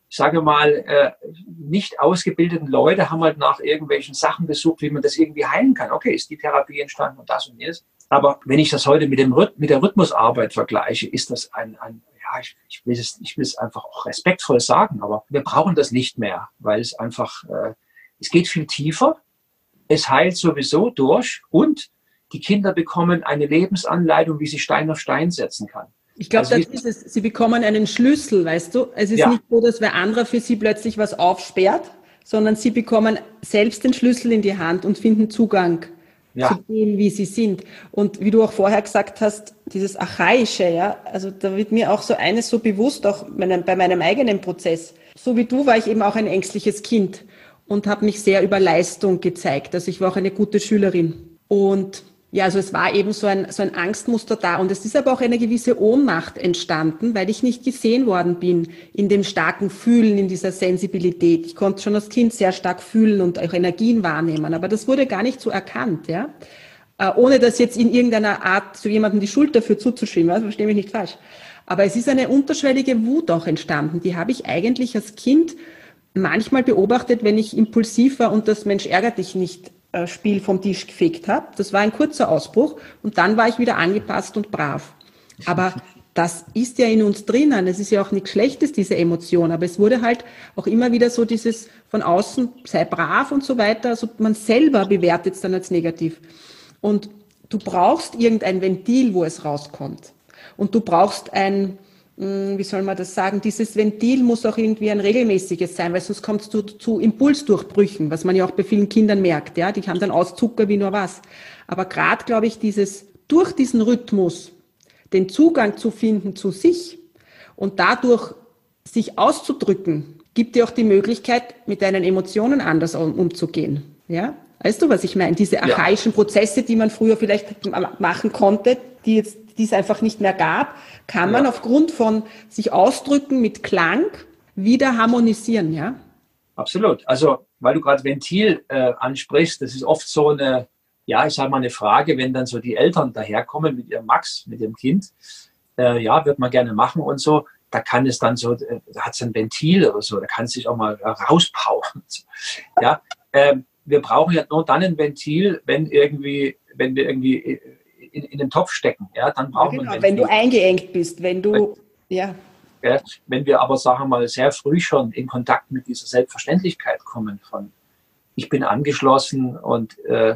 ich sage mal, äh, nicht ausgebildeten Leute haben halt nach irgendwelchen Sachen gesucht, wie man das irgendwie heilen kann. Okay, ist die Therapie entstanden und das und jenes. Aber wenn ich das heute mit dem Rhyth- mit der Rhythmusarbeit vergleiche, ist das ein, ein ja, ich, ich will es, ich will es einfach auch respektvoll sagen, aber wir brauchen das nicht mehr, weil es einfach, äh, es geht viel tiefer, es heilt sowieso durch und die Kinder bekommen eine Lebensanleitung, wie sie Stein auf Stein setzen kann. Ich glaube, Also, das ist es. Sie bekommen einen Schlüssel, weißt du? Es ist ja. nicht so, dass wer anderer für Sie plötzlich was aufsperrt, sondern Sie bekommen selbst den Schlüssel in die Hand und finden Zugang Ja. zu dem, wie Sie sind. Und wie du auch vorher gesagt hast, dieses Archaische, ja, also da wird mir auch so eines so bewusst, auch meinem, bei meinem eigenen Prozess. So wie du war ich eben auch ein ängstliches Kind und habe mich sehr über Leistung gezeigt. Also ich war auch eine gute Schülerin. Und ja, also es war eben so ein, so ein Angstmuster da. Und es ist aber auch eine gewisse Ohnmacht entstanden, weil ich nicht gesehen worden bin in dem starken Fühlen, in dieser Sensibilität. Ich konnte schon als Kind sehr stark fühlen und auch Energien wahrnehmen. Aber das wurde gar nicht so erkannt, ja. Äh, ohne das jetzt in irgendeiner Art zu jemandem die Schuld dafür zuzuschieben. Also verstehe mich nicht falsch. Aber es ist eine unterschwellige Wut auch entstanden. Die habe ich eigentlich als Kind manchmal beobachtet, wenn ich impulsiv war und das Mensch ärgert dich nicht Spiel vom Tisch gefegt habe. Das war ein kurzer Ausbruch und dann war ich wieder angepasst und brav. Aber das ist ja in uns drinnen. Es ist ja auch nichts Schlechtes, diese Emotion. Aber es wurde halt auch immer wieder so dieses von außen, sei brav und so weiter. Also man selber bewertet es dann als negativ. Und du brauchst irgendein Ventil, wo es rauskommt. Und du brauchst ein, wie soll man das sagen, dieses Ventil muss auch irgendwie ein regelmäßiges sein, weil sonst kommst du zu Impulsdurchbrüchen, was man ja auch bei vielen Kindern merkt, ja, die haben dann Auszucker wie nur was. Aber gerade, glaube ich, dieses, durch diesen Rhythmus den Zugang zu finden zu sich und dadurch sich auszudrücken, gibt dir auch die Möglichkeit, mit deinen Emotionen anders umzugehen, ja. Weißt du, was ich meine? Diese archaischen Prozesse, die man früher vielleicht machen konnte, die jetzt, die es einfach nicht mehr gab, kann man ja aufgrund von sich ausdrücken mit Klang wieder harmonisieren, ja? Absolut. Also, weil du gerade Ventil äh, ansprichst, das ist oft so eine, ja, ich sage mal eine Frage, wenn dann so die Eltern daherkommen mit ihrem Max, mit ihrem Kind, äh, ja, wird man gerne machen und so, da kann es dann so, äh, da hat es ein Ventil oder so, da kann es sich auch mal rauspowern. So. Ja, ähm, wir brauchen ja nur dann ein Ventil, wenn irgendwie, wenn wir irgendwie in, in den Topf stecken, ja, dann brauchen ja, genau, wir ein wenn Ventil. du eingeengt bist, wenn du, ja. ja. Wenn wir aber, sagen wir mal, sehr früh schon in Kontakt mit dieser Selbstverständlichkeit kommen von, ich bin angeschlossen und äh,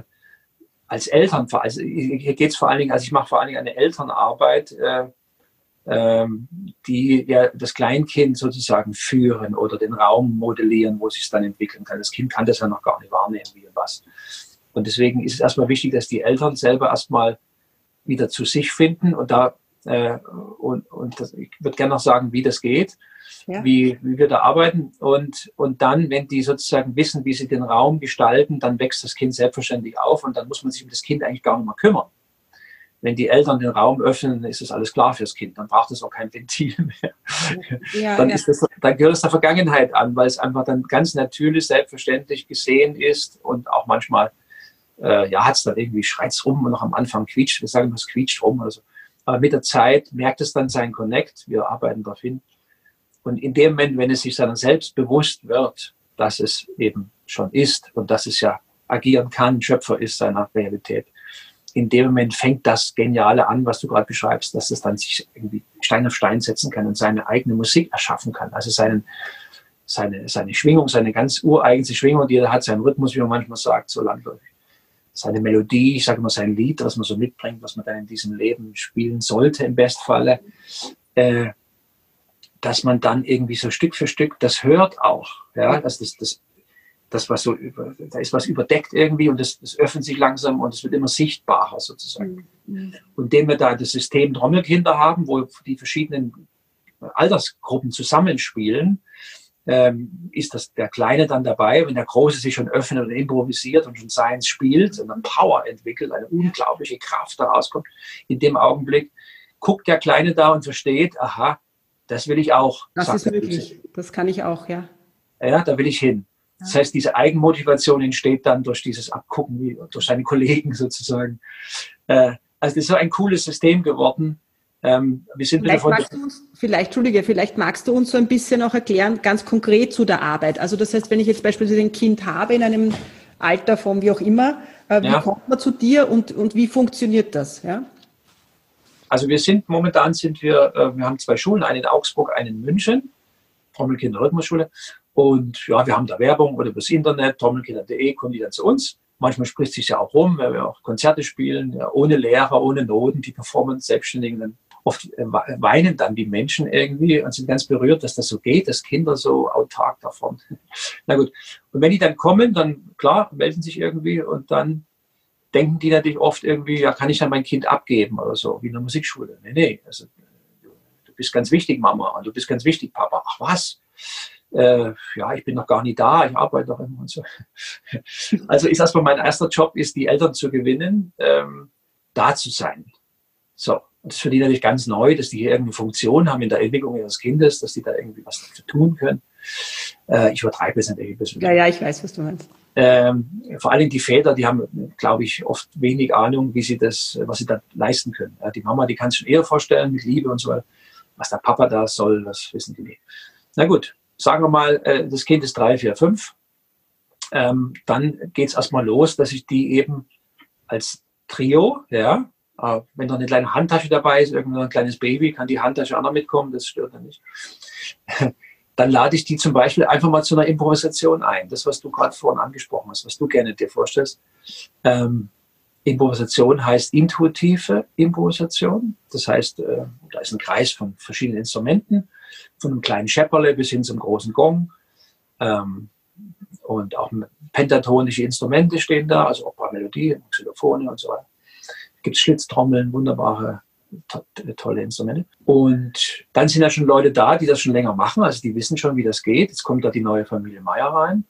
als Eltern, also hier geht es vor allen Dingen, also ich mache vor allen Dingen eine Elternarbeit, äh, ähm, die ja das Kleinkind sozusagen führen oder den Raum modellieren, wo es sich dann entwickeln kann. Das Kind kann das ja noch gar nicht wahrnehmen, wie und was. Und deswegen ist es erstmal wichtig, dass die Eltern selber erstmal wieder zu sich finden und da äh, und, und das, ich würde gerne noch sagen, wie das geht, ja. wie, wie wir da arbeiten und, und dann, wenn die sozusagen wissen, wie sie den Raum gestalten, dann wächst das Kind selbstverständlich auf und dann muss man sich um das Kind eigentlich gar nicht mehr kümmern. Wenn die Eltern den Raum öffnen, ist das alles klar fürs Kind. Dann braucht es auch kein Ventil mehr. Ja, dann, ja. Ist das, dann gehört es der Vergangenheit an, weil es einfach dann ganz natürlich, selbstverständlich gesehen ist und auch manchmal, äh, ja, hat es dann irgendwie, schreit es rum und noch am Anfang quietscht. Wir sagen immer, es quietscht rum oder so. Aber mit der Zeit merkt es dann sein Connect. Wir arbeiten darauf hin. Und in dem Moment, wenn es sich dann selbst bewusst wird, dass es eben schon ist und dass es ja agieren kann, Schöpfer ist seiner Realität, in dem Moment fängt das Geniale an, was du gerade beschreibst, dass es dann sich irgendwie Stein auf Stein setzen kann und seine eigene Musik erschaffen kann. Also seinen, seine, seine Schwingung, seine ganz ureigenste Schwingung, die er hat, seinen Rhythmus, wie man manchmal sagt, so landläufig. Seine Melodie, ich sage immer sein Lied, was man so mitbringt, was man dann in diesem Leben spielen sollte, im Bestfalle, äh, dass man dann irgendwie so Stück für Stück das hört auch. Ja, dass das, das Das, was so über, da ist was überdeckt irgendwie und das, das öffnet sich langsam und es wird immer sichtbarer sozusagen. Mhm. Und indem wir da das System Trommelkinder haben, wo die verschiedenen Altersgruppen zusammenspielen, ähm, ist das der Kleine dann dabei, wenn der Große sich schon öffnet und improvisiert und schon Seins spielt und dann Power entwickelt, eine unglaubliche Kraft da rauskommt. In dem Augenblick guckt der Kleine da und versteht, aha, das will ich auch. Das ist möglich, das kann ich auch, ja. Ja, da will ich hin. Das heißt, diese Eigenmotivation entsteht dann durch dieses Abgucken, wie durch seine Kollegen sozusagen. Äh, also das ist so ein cooles System geworden, Ähm, wir sind vielleicht, magst du uns, vielleicht, Entschuldige, vielleicht magst du uns so ein bisschen auch erklären, ganz konkret zu der Arbeit. Also das heißt, wenn ich jetzt beispielsweise ein Kind habe in einem Alter von wie auch immer, äh, wie ja. kommt man zu dir und, und wie funktioniert das? Ja? Also wir sind, momentan sind wir, äh, wir haben zwei Schulen, eine in Augsburg, eine in München, Trommelkinder-Rhythmusschule. Und ja, wir haben da Werbung oder übers Internet, trommelkinder punkt de, kommen die dann zu uns. Manchmal spricht sich ja auch rum, weil wir auch Konzerte spielen, ja, ohne Lehrer, ohne Noten, die Performance, Selbstständigen. Dann oft weinen dann die Menschen irgendwie und sind ganz berührt, dass das so geht, dass Kinder so autark davon. Na gut. Und wenn die dann kommen, dann klar, melden sich irgendwie und dann denken die natürlich oft irgendwie, ja, kann ich dann mein Kind abgeben oder so, wie in der Musikschule. Nee, nee, also du bist ganz wichtig, Mama, und du bist ganz wichtig, Papa. Ach was? Äh, ja, ich bin noch gar nicht da, ich arbeite noch immer und so. Also ist erstmal mein erster Job, ist die Eltern zu gewinnen, ähm, da zu sein. So, und das ist für die natürlich ganz neu, dass die hier irgendeine Funktion haben in der Entwicklung ihres Kindes, dass die da irgendwie was dafür tun können. Äh, ich übertreibe es natürlich ein bisschen. Ja, ja, ich weiß, was du meinst. Ähm, vor allem die Väter, die haben, glaube ich, oft wenig Ahnung, wie sie das, was sie da leisten können. Ja, die Mama, die kann es schon eher vorstellen, mit Liebe und so weiter. Was der Papa da soll, das wissen die nicht. Na gut. Sagen wir mal, das Kind ist drei, vier, fünf, ähm, dann geht es erstmal los, dass ich die eben als Trio, ja, äh, wenn noch eine kleine Handtasche dabei ist, irgendein kleines Baby, kann die Handtasche auch noch mitkommen, das stört dann nicht. Dann lade ich die zum Beispiel einfach mal zu einer Improvisation ein. Das, was du gerade vorhin angesprochen hast, was du gerne dir vorstellst. Ähm, Improvisation heißt intuitive Improvisation. Das heißt, äh, da ist ein Kreis von verschiedenen Instrumenten, von einem kleinen Schepperle bis hin zum großen Gong. Ähm, und auch pentatonische Instrumente stehen da, also Opera-Melodie, Xylophone und so weiter. Es gibt Schlitztrommeln, wunderbare, to tolle Instrumente. Und dann sind ja schon Leute da, die das schon länger machen, also die wissen schon, wie das geht. Jetzt kommt da die neue Familie Meyer rein.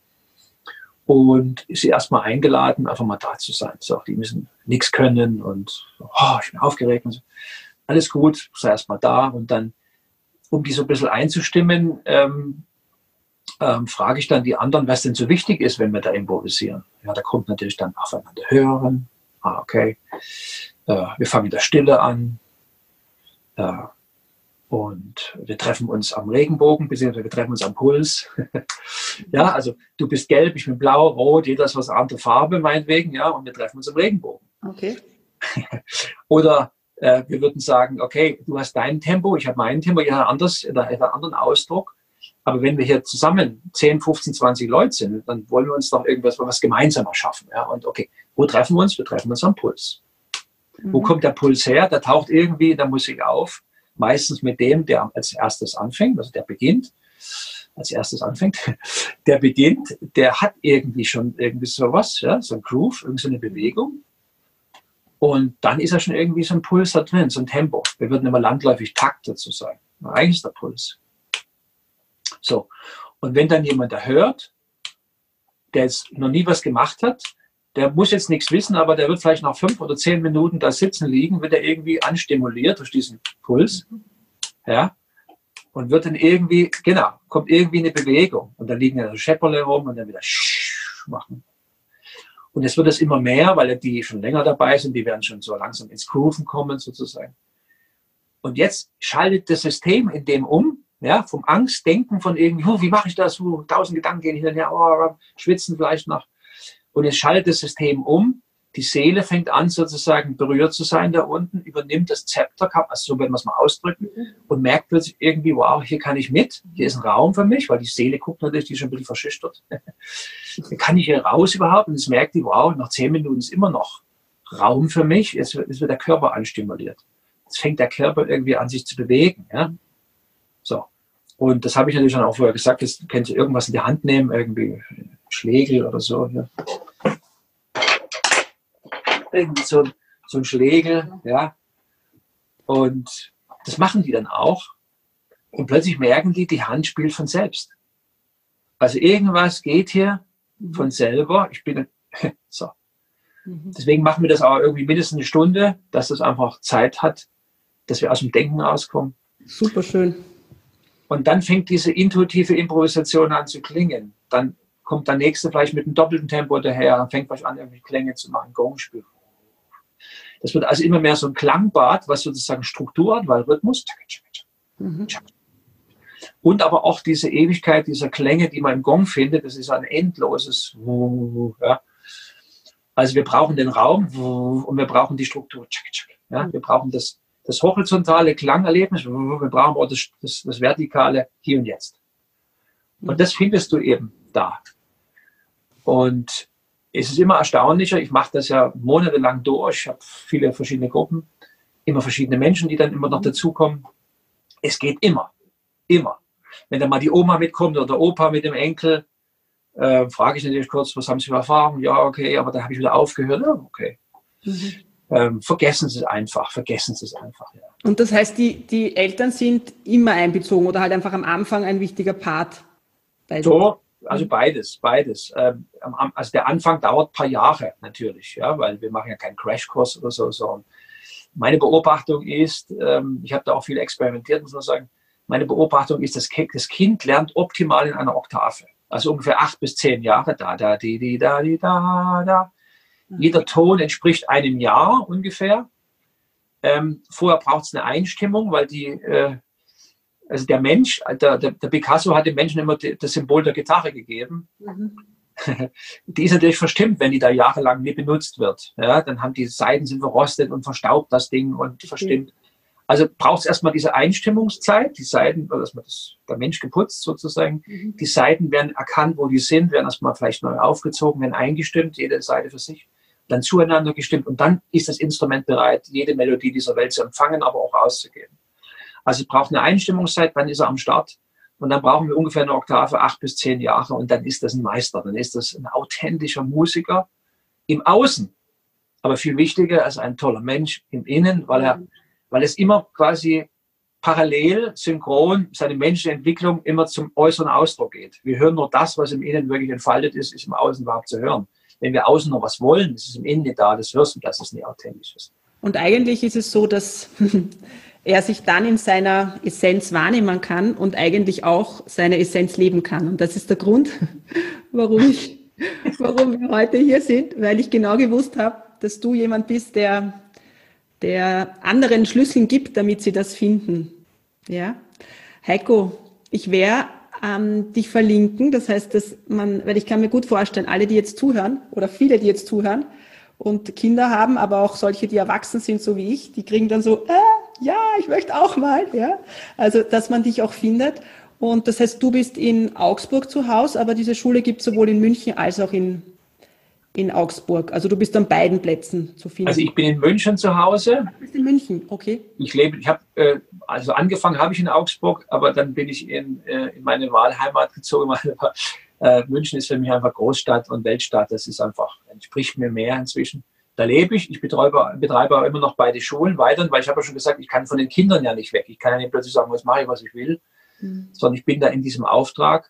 Und ist sie erstmal eingeladen, einfach mal da zu sein. So, die müssen nichts können und oh, ich bin aufgeregt und so. Alles gut, sei erstmal da. Und dann, um die so ein bisschen einzustimmen, ähm, ähm, frage ich dann die anderen, was denn so wichtig ist, wenn wir da improvisieren. Ja, da kommt natürlich dann aufeinander hören. Ah, okay. Äh, wir fangen in der Stille an. Äh, Und wir treffen uns am Regenbogen, beziehungsweise wir treffen uns am Puls. Ja, also du bist gelb, ich bin blau, rot, jeder ist was andere Farbe meinetwegen, ja, und wir treffen uns am Regenbogen. Okay. Oder äh, wir würden sagen, okay, du hast dein Tempo, ich habe mein Tempo, jeder hat anders, jeder hat einen anderen Ausdruck. Aber wenn wir hier zusammen zehn, fünfzehn, zwanzig Leute sind, dann wollen wir uns doch irgendwas was gemeinsam erschaffen. Ja? Und okay, wo treffen wir uns? Wir treffen uns am Puls. Mhm. Wo kommt der Puls her? Der taucht irgendwie in der Musik auf. Meistens mit dem, der als erstes anfängt, also der beginnt, als erstes anfängt, der beginnt, der hat irgendwie schon irgendwie sowas, ja, so ein Groove, irgendwie so eine Bewegung. Und dann ist er schon irgendwie so ein Puls da drin, so ein Tempo. Wir würden immer landläufig Takt dazu sagen. Eigentlich ist der Puls. So. Und wenn dann jemand da hört, der jetzt noch nie was gemacht hat, der muss jetzt nichts wissen, aber der wird vielleicht nach fünf oder zehn Minuten da sitzen liegen, wird er irgendwie anstimuliert durch diesen Puls, ja, und wird dann irgendwie, genau, kommt irgendwie eine Bewegung und dann liegen ja so Schepperle rum und dann wieder machen. Und es wird es immer mehr, weil die schon länger dabei sind, die werden schon so langsam ins Grooven kommen sozusagen. Und jetzt schaltet das System in dem um, ja, vom Angstdenken von irgendwie, oh, wie mache ich das, oh, tausend Gedanken gehen hin und her, oh, schwitzen vielleicht noch. Und es schaltet das System um. Die Seele fängt an, sozusagen berührt zu sein da unten, übernimmt das Zepter, also so werden wir es mal ausdrücken, und merkt plötzlich irgendwie, wow, hier kann ich mit, hier ist ein Raum für mich, weil die Seele guckt natürlich, die ist schon ein bisschen verschüchtert. Kann ich hier raus überhaupt? Und es merkt die, wow, nach zehn Minuten ist immer noch Raum für mich, jetzt wird, jetzt wird der Körper anstimuliert. Jetzt fängt der Körper irgendwie an, sich zu bewegen. Ja? So. Und das habe ich natürlich schon auch vorher gesagt, jetzt könnt ihr irgendwas in die Hand nehmen, irgendwie Schlägel oder so. Ja. Irgendwie so, so ein Schlägel, ja. Und das machen die dann auch. Und plötzlich merken die, die Hand spielt von selbst. Also irgendwas geht hier von selber. Ich bin, so. Deswegen machen wir das auch irgendwie mindestens eine Stunde, dass das einfach Zeit hat, dass wir aus dem Denken rauskommen. Super schön. Und dann fängt diese intuitive Improvisation an zu klingen. Dann kommt der Nächste vielleicht mit einem doppelten Tempo daher, dann fängt vielleicht an, irgendwie Klänge zu machen, Gongspiel. Das wird also immer mehr so ein Klangbad, was sozusagen Struktur hat, weil Rhythmus. Mhm. Und aber auch diese Ewigkeit dieser Klänge, die man im Gong findet, das ist ein endloses. Ja. Also wir brauchen den Raum und wir brauchen die Struktur. Ja. Wir brauchen das, das horizontale Klangerlebnis, wir brauchen auch das, das, das vertikale Hier und Jetzt. Und das findest du eben da. Und es ist immer erstaunlicher, ich mache das ja monatelang durch, ich habe viele verschiedene Gruppen, immer verschiedene Menschen, die dann immer noch dazukommen. Es geht immer, immer. Wenn dann mal die Oma mitkommt oder der Opa mit dem Enkel, äh, frage ich natürlich kurz, was haben Sie für Erfahrungen? Ja, okay, aber da habe ich wieder aufgehört. Ja, okay. Mhm. Ähm, vergessen Sie es einfach, vergessen Sie es einfach. Ja. Und das heißt, die, die Eltern sind immer einbezogen oder halt einfach am Anfang ein wichtiger Part? Bei so, also beides, beides. Ähm, also der Anfang dauert ein paar Jahre natürlich, ja, weil wir machen ja keinen Crashkurs oder so. so. Meine Beobachtung ist, ähm, ich habe da auch viel experimentiert, muss man sagen, meine Beobachtung ist, das Kind lernt optimal in einer Oktave. Also ungefähr acht bis zehn Jahre. Da, da, di, di, da, di, da, da. Jeder Ton entspricht einem Jahr ungefähr. Ähm, vorher braucht es eine Einstimmung, weil die, äh, also der Mensch, der, der, der Picasso hat dem Menschen immer die, das Symbol der Gitarre gegeben. Mhm. Die ist natürlich verstimmt, wenn die da jahrelang nie benutzt wird. Ja, dann haben die Saiten sind verrostet und verstaubt das Ding und verstimmt. Also braucht es erstmal diese Einstimmungszeit, die Saiten, dass man das, der Mensch geputzt sozusagen. Mhm. Die Saiten werden erkannt, wo die sind, werden erstmal vielleicht neu aufgezogen, werden eingestimmt, jede Seite für sich, dann zueinander gestimmt und dann ist das Instrument bereit, jede Melodie dieser Welt zu empfangen, aber auch auszugeben. Also es braucht eine Einstimmungszeit, dann ist er am Start und dann brauchen wir ungefähr eine Oktave, acht bis zehn Jahre und dann ist das ein Meister, dann ist das ein authentischer Musiker im Außen, aber viel wichtiger als ein toller Mensch im Innen, weil er weil es immer quasi parallel, synchron, seine menschliche Entwicklung immer zum äußeren Ausdruck geht. Wir hören nur das, was im Innen wirklich entfaltet ist, ist im Außen überhaupt zu hören. Wenn wir außen noch was wollen, ist es im Innen nicht da, das hörst du, dass es nicht authentisch ist. Und eigentlich ist es so, dass er sich dann in seiner Essenz wahrnehmen kann und eigentlich auch seine Essenz leben kann. Und das ist der Grund, warum ich, warum wir heute hier sind, weil ich genau gewusst habe, dass du jemand bist, der der anderen Schlüssel gibt, damit sie das finden. Ja, Heiko, ich werde ähm, dich verlinken. Das heißt, dass man, weil ich kann mir gut vorstellen, alle, die jetzt zuhören oder viele, die jetzt zuhören und Kinder haben, aber auch solche, die erwachsen sind, so wie ich, die kriegen dann so, äh, ja, ich möchte auch mal. Ja, also dass man dich auch findet. Und das heißt, du bist in Augsburg zu Hause, aber diese Schule gibt es sowohl in München als auch in In Augsburg. Also du bist an beiden Plätzen zu finden. Also ich bin in München zu Hause. Du bist in München, okay. Ich lebe, ich habe, äh, also angefangen habe ich in Augsburg, aber dann bin ich in, äh, in meine Wahlheimat gezogen. äh, München ist für mich einfach Großstadt und Weltstadt. Das ist einfach, entspricht mir mehr inzwischen. Da lebe ich. Ich betreibe, betreibe auch immer noch beide Schulen weiter, weil ich habe ja schon gesagt, ich kann von den Kindern ja nicht weg. Ich kann ja nicht plötzlich sagen, was mache ich, was ich will, mhm. sondern ich bin da in diesem Auftrag.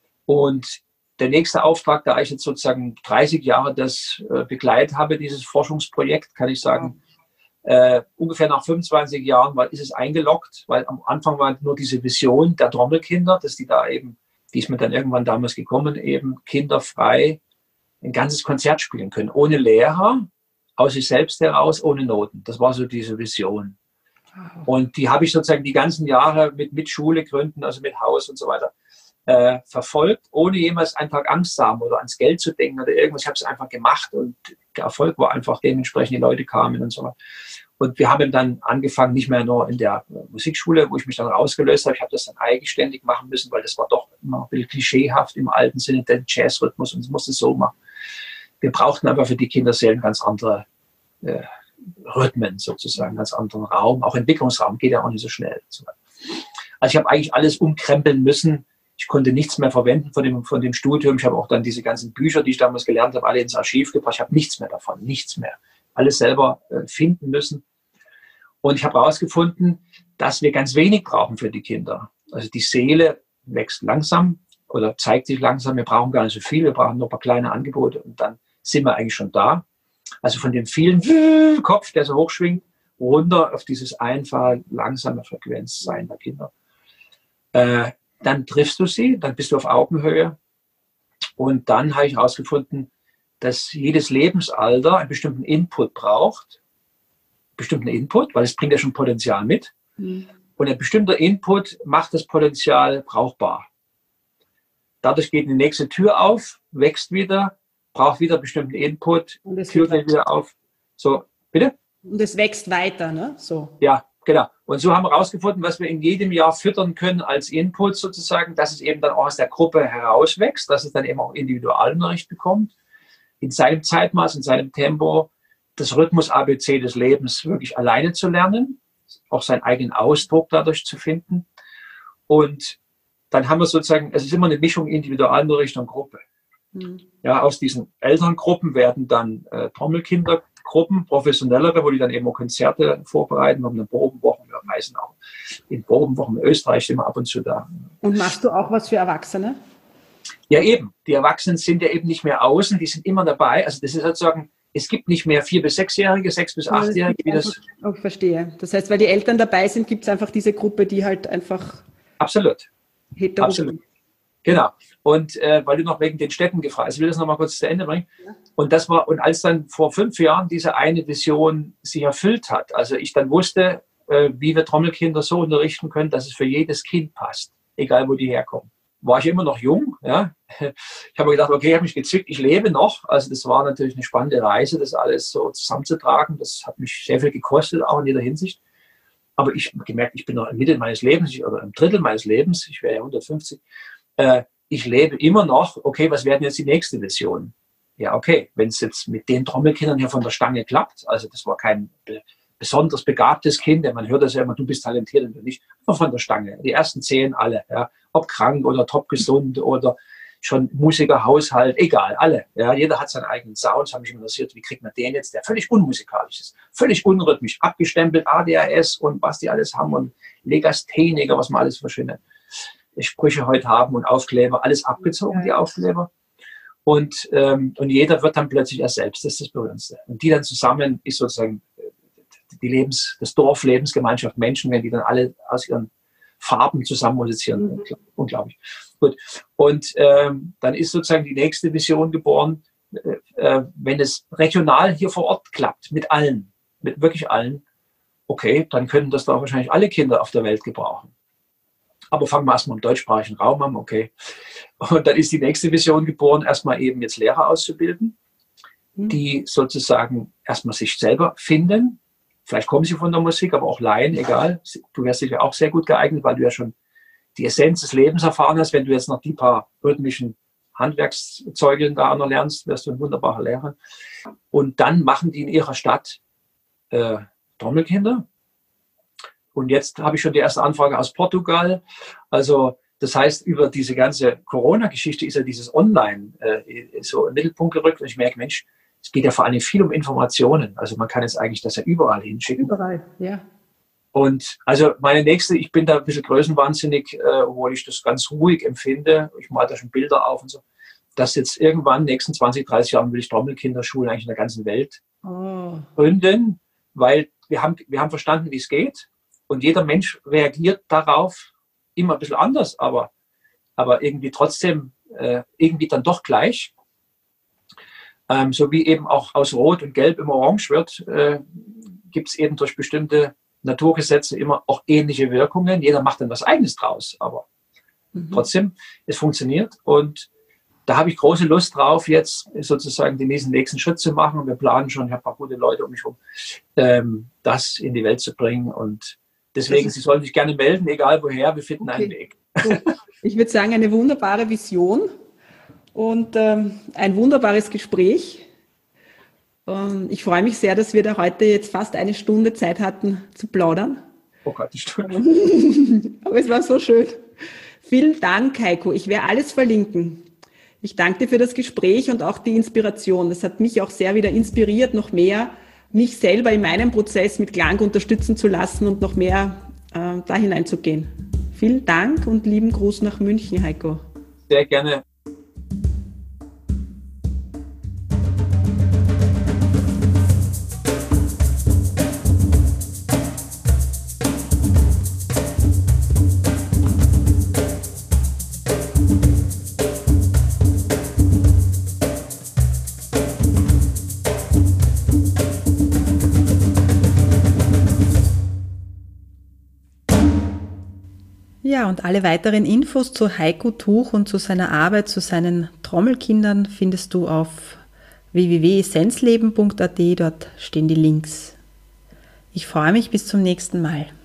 Und der nächste Auftrag, da ich jetzt sozusagen dreißig Jahre das äh, begleitet habe, dieses Forschungsprojekt, kann ich sagen, äh, ungefähr nach fünfundzwanzig Jahren war, ist es eingeloggt, weil am Anfang war nur diese Vision der Trommelkinder, dass die da eben, die ist mir dann irgendwann damals gekommen, eben kinderfrei ein ganzes Konzert spielen können, ohne Lehrer, aus sich selbst heraus, ohne Noten. Das war so diese Vision. Und die habe ich sozusagen die ganzen Jahre mit, mit Schule gründen, also mit Haus und so weiter, Äh, verfolgt, ohne jemals einen Tag Angst zu haben oder ans Geld zu denken oder irgendwas. Ich habe es einfach gemacht und der Erfolg war einfach dementsprechend, die Leute kamen und so weiter. Und wir haben dann angefangen, nicht mehr nur in der Musikschule, wo ich mich dann rausgelöst habe. Ich habe das dann eigenständig machen müssen, weil das war doch immer ein bisschen klischeehaft im alten Sinne, der Jazzrhythmus und es musste so machen. Wir brauchten aber für die Kinderseelen ganz andere äh, Rhythmen sozusagen, ganz anderen Raum. Auch Entwicklungsraum geht ja auch nicht so schnell. Also ich habe eigentlich alles umkrempeln müssen. Ich konnte nichts mehr verwenden von dem, von dem Studium. Ich habe auch dann diese ganzen Bücher, die ich damals gelernt habe, alle ins Archiv gebracht. Ich habe nichts mehr davon, nichts mehr. Alles selber äh, finden müssen. Und ich habe herausgefunden, dass wir ganz wenig brauchen für die Kinder. Also die Seele wächst langsam oder zeigt sich langsam. Wir brauchen gar nicht so viel. Wir brauchen nur ein paar kleine Angebote und dann sind wir eigentlich schon da. Also von dem vielen Kopf, der so hochschwingt, runter auf dieses einfache, langsame Frequenzsein der Kinder. Äh, Dann triffst du sie, dann bist du auf Augenhöhe. Und dann habe ich herausgefunden, dass jedes Lebensalter einen bestimmten Input braucht. bestimmten Input, weil es bringt ja schon Potenzial mit. Mhm. Und ein bestimmter Input macht das Potenzial brauchbar. Dadurch geht die nächste Tür auf, wächst wieder, braucht wieder bestimmten Input, Tür geht wieder auf. So, bitte? Und es wächst weiter, ne? So. Ja, genau. Und so haben wir herausgefunden, was wir in jedem Jahr füttern können als Input sozusagen, dass es eben dann auch aus der Gruppe herauswächst, dass es dann eben auch Individualunterricht bekommt, in seinem Zeitmaß, in seinem Tempo, das Rhythmus-A B C des Lebens wirklich alleine zu lernen, auch seinen eigenen Ausdruck dadurch zu finden. Und dann haben wir sozusagen, es ist immer eine Mischung Individualunterricht und Gruppe. Mhm. Ja, aus diesen Elterngruppen werden dann äh, Trommelkindergruppen, professionellere, wo die dann eben auch Konzerte vorbereiten. Wir haben eine Probenwoche, wir reisen auch in Probenwochen in Österreich immer ab und zu da. Und machst du auch was für Erwachsene? Ja, eben. Die Erwachsenen sind ja eben nicht mehr außen, die sind immer dabei. Also das ist sozusagen, es gibt nicht mehr vier- bis sechsjährige, sechs- bis achtjährige. Wie das ich verstehe. Das heißt, weil die Eltern dabei sind, gibt es einfach diese Gruppe, die halt einfach... Absolut. Heterogen. Absolut. Genau. Und äh, weil du noch wegen den Städten gefragt hast, ich will das noch mal kurz zu Ende bringen. Ja. Und das war, und als dann vor fünf Jahren diese eine Vision sich erfüllt hat, also ich dann wusste, äh, wie wir Trommelkinder so unterrichten können, dass es für jedes Kind passt, egal wo die herkommen. War ich immer noch jung, ja. Ich habe mir gedacht, okay, ich habe mich gezwickt, ich lebe noch. Also das war natürlich eine spannende Reise, das alles so zusammenzutragen. Das hat mich sehr viel gekostet, auch in jeder Hinsicht. Aber ich habe gemerkt, ich bin noch in der Mitte meines Lebens oder im Drittel meines Lebens, ich wäre ja hundertfünfzig, äh, ich lebe immer noch, okay, was wäre denn jetzt die nächste Vision? Ja, okay, wenn es jetzt mit den Trommelkindern hier von der Stange klappt, also das war kein be besonders begabtes Kind, denn man hört das ja immer, du bist talentiert und du nicht, nur von der Stange. Die ersten zehn alle, ja, ob krank oder top gesund oder schon Musikerhaushalt, egal, alle. Ja, jeder hat seinen eigenen Sound. Es hat mich interessiert, wie kriegt man den jetzt, der völlig unmusikalisch ist, völlig unrhythmisch, abgestempelt, A D H S und was die alles haben und Legastheniker, was man alles für schöne Sprüche heute haben und Aufkleber, alles abgezogen, die Aufkleber. Und, ähm, und jeder wird dann plötzlich er selbst, das ist das Berührendste. Und die dann zusammen ist sozusagen die Lebens, das Dorf, Lebensgemeinschaft Menschen, wenn die dann alle aus ihren Farben zusammen musizieren. Mhm. Unglaublich. Gut. Und ähm, dann ist sozusagen die nächste Vision geboren, äh, wenn es regional hier vor Ort klappt, mit allen, mit wirklich allen, okay, dann können das doch wahrscheinlich alle Kinder auf der Welt gebrauchen. Aber fangen wir erstmal im deutschsprachigen Raum an, okay. Und dann ist die nächste Vision geboren, erstmal eben jetzt Lehrer auszubilden, mhm. die sozusagen erstmal sich selber finden. Vielleicht kommen sie von der Musik, aber auch Laien, egal. Du wärst sicher auch sehr gut geeignet, weil du ja schon die Essenz des Lebens erfahren hast. Wenn du jetzt noch die paar rhythmischen Handwerkszeugeln da noch lernst, wirst du ein wunderbarer Lehrer. Und dann machen die in ihrer Stadt äh, Trommelkinder. Und jetzt habe ich schon die erste Anfrage aus Portugal. Also das heißt, über diese ganze Corona-Geschichte ist ja dieses Online äh, so im Mittelpunkt gerückt. Und ich merke, Mensch, es geht ja vor allem viel um Informationen. Also man kann jetzt eigentlich das ja überall hinschicken. Überall, ja. Und also meine nächste, ich bin da ein bisschen größenwahnsinnig, äh, obwohl ich das ganz ruhig empfinde. Ich male da schon Bilder auf und so. Dass jetzt irgendwann in den nächsten zwanzig, dreißig Jahren will ich Trommelkinderschulen eigentlich in der ganzen Welt oh. gründen, weil wir haben, wir haben verstanden, wie es geht. Und jeder Mensch reagiert darauf immer ein bisschen anders, aber, aber irgendwie trotzdem äh, irgendwie dann doch gleich. Ähm, so wie eben auch aus Rot und Gelb immer Orange wird, äh, gibt es eben durch bestimmte Naturgesetze immer auch ähnliche Wirkungen. Jeder macht dann was Eigenes draus, aber mhm. trotzdem, es funktioniert. Und da habe ich große Lust drauf, jetzt sozusagen den nächsten, nächsten Schritt zu machen. Und wir planen schon, ich habe ein paar gute Leute um mich herum, ähm, das in die Welt zu bringen. Und deswegen, Sie sollen sich gerne melden, egal woher, wir finden okay. einen Weg. Ich würde sagen, eine wunderbare Vision. Und ähm, ein wunderbares Gespräch. Ähm, ich freue mich sehr, dass wir da heute jetzt fast eine Stunde Zeit hatten zu plaudern. Oh Gott, die Stunde. Aber es war so schön. Vielen Dank, Heiko. Ich werde alles verlinken. Ich danke dir für das Gespräch und auch die Inspiration. Das hat mich auch sehr wieder inspiriert, noch mehr mich selber in meinem Prozess mit Klang unterstützen zu lassen und noch mehr äh, da hineinzugehen. Vielen Dank und lieben Gruß nach München, Heiko. Sehr gerne. Ja, und alle weiteren Infos zu Heiko Tuch und zu seiner Arbeit, zu seinen Trommelkindern findest du auf w w w punkt essenzleben punkt a t. Dort stehen die Links. Ich freue mich bis zum nächsten Mal.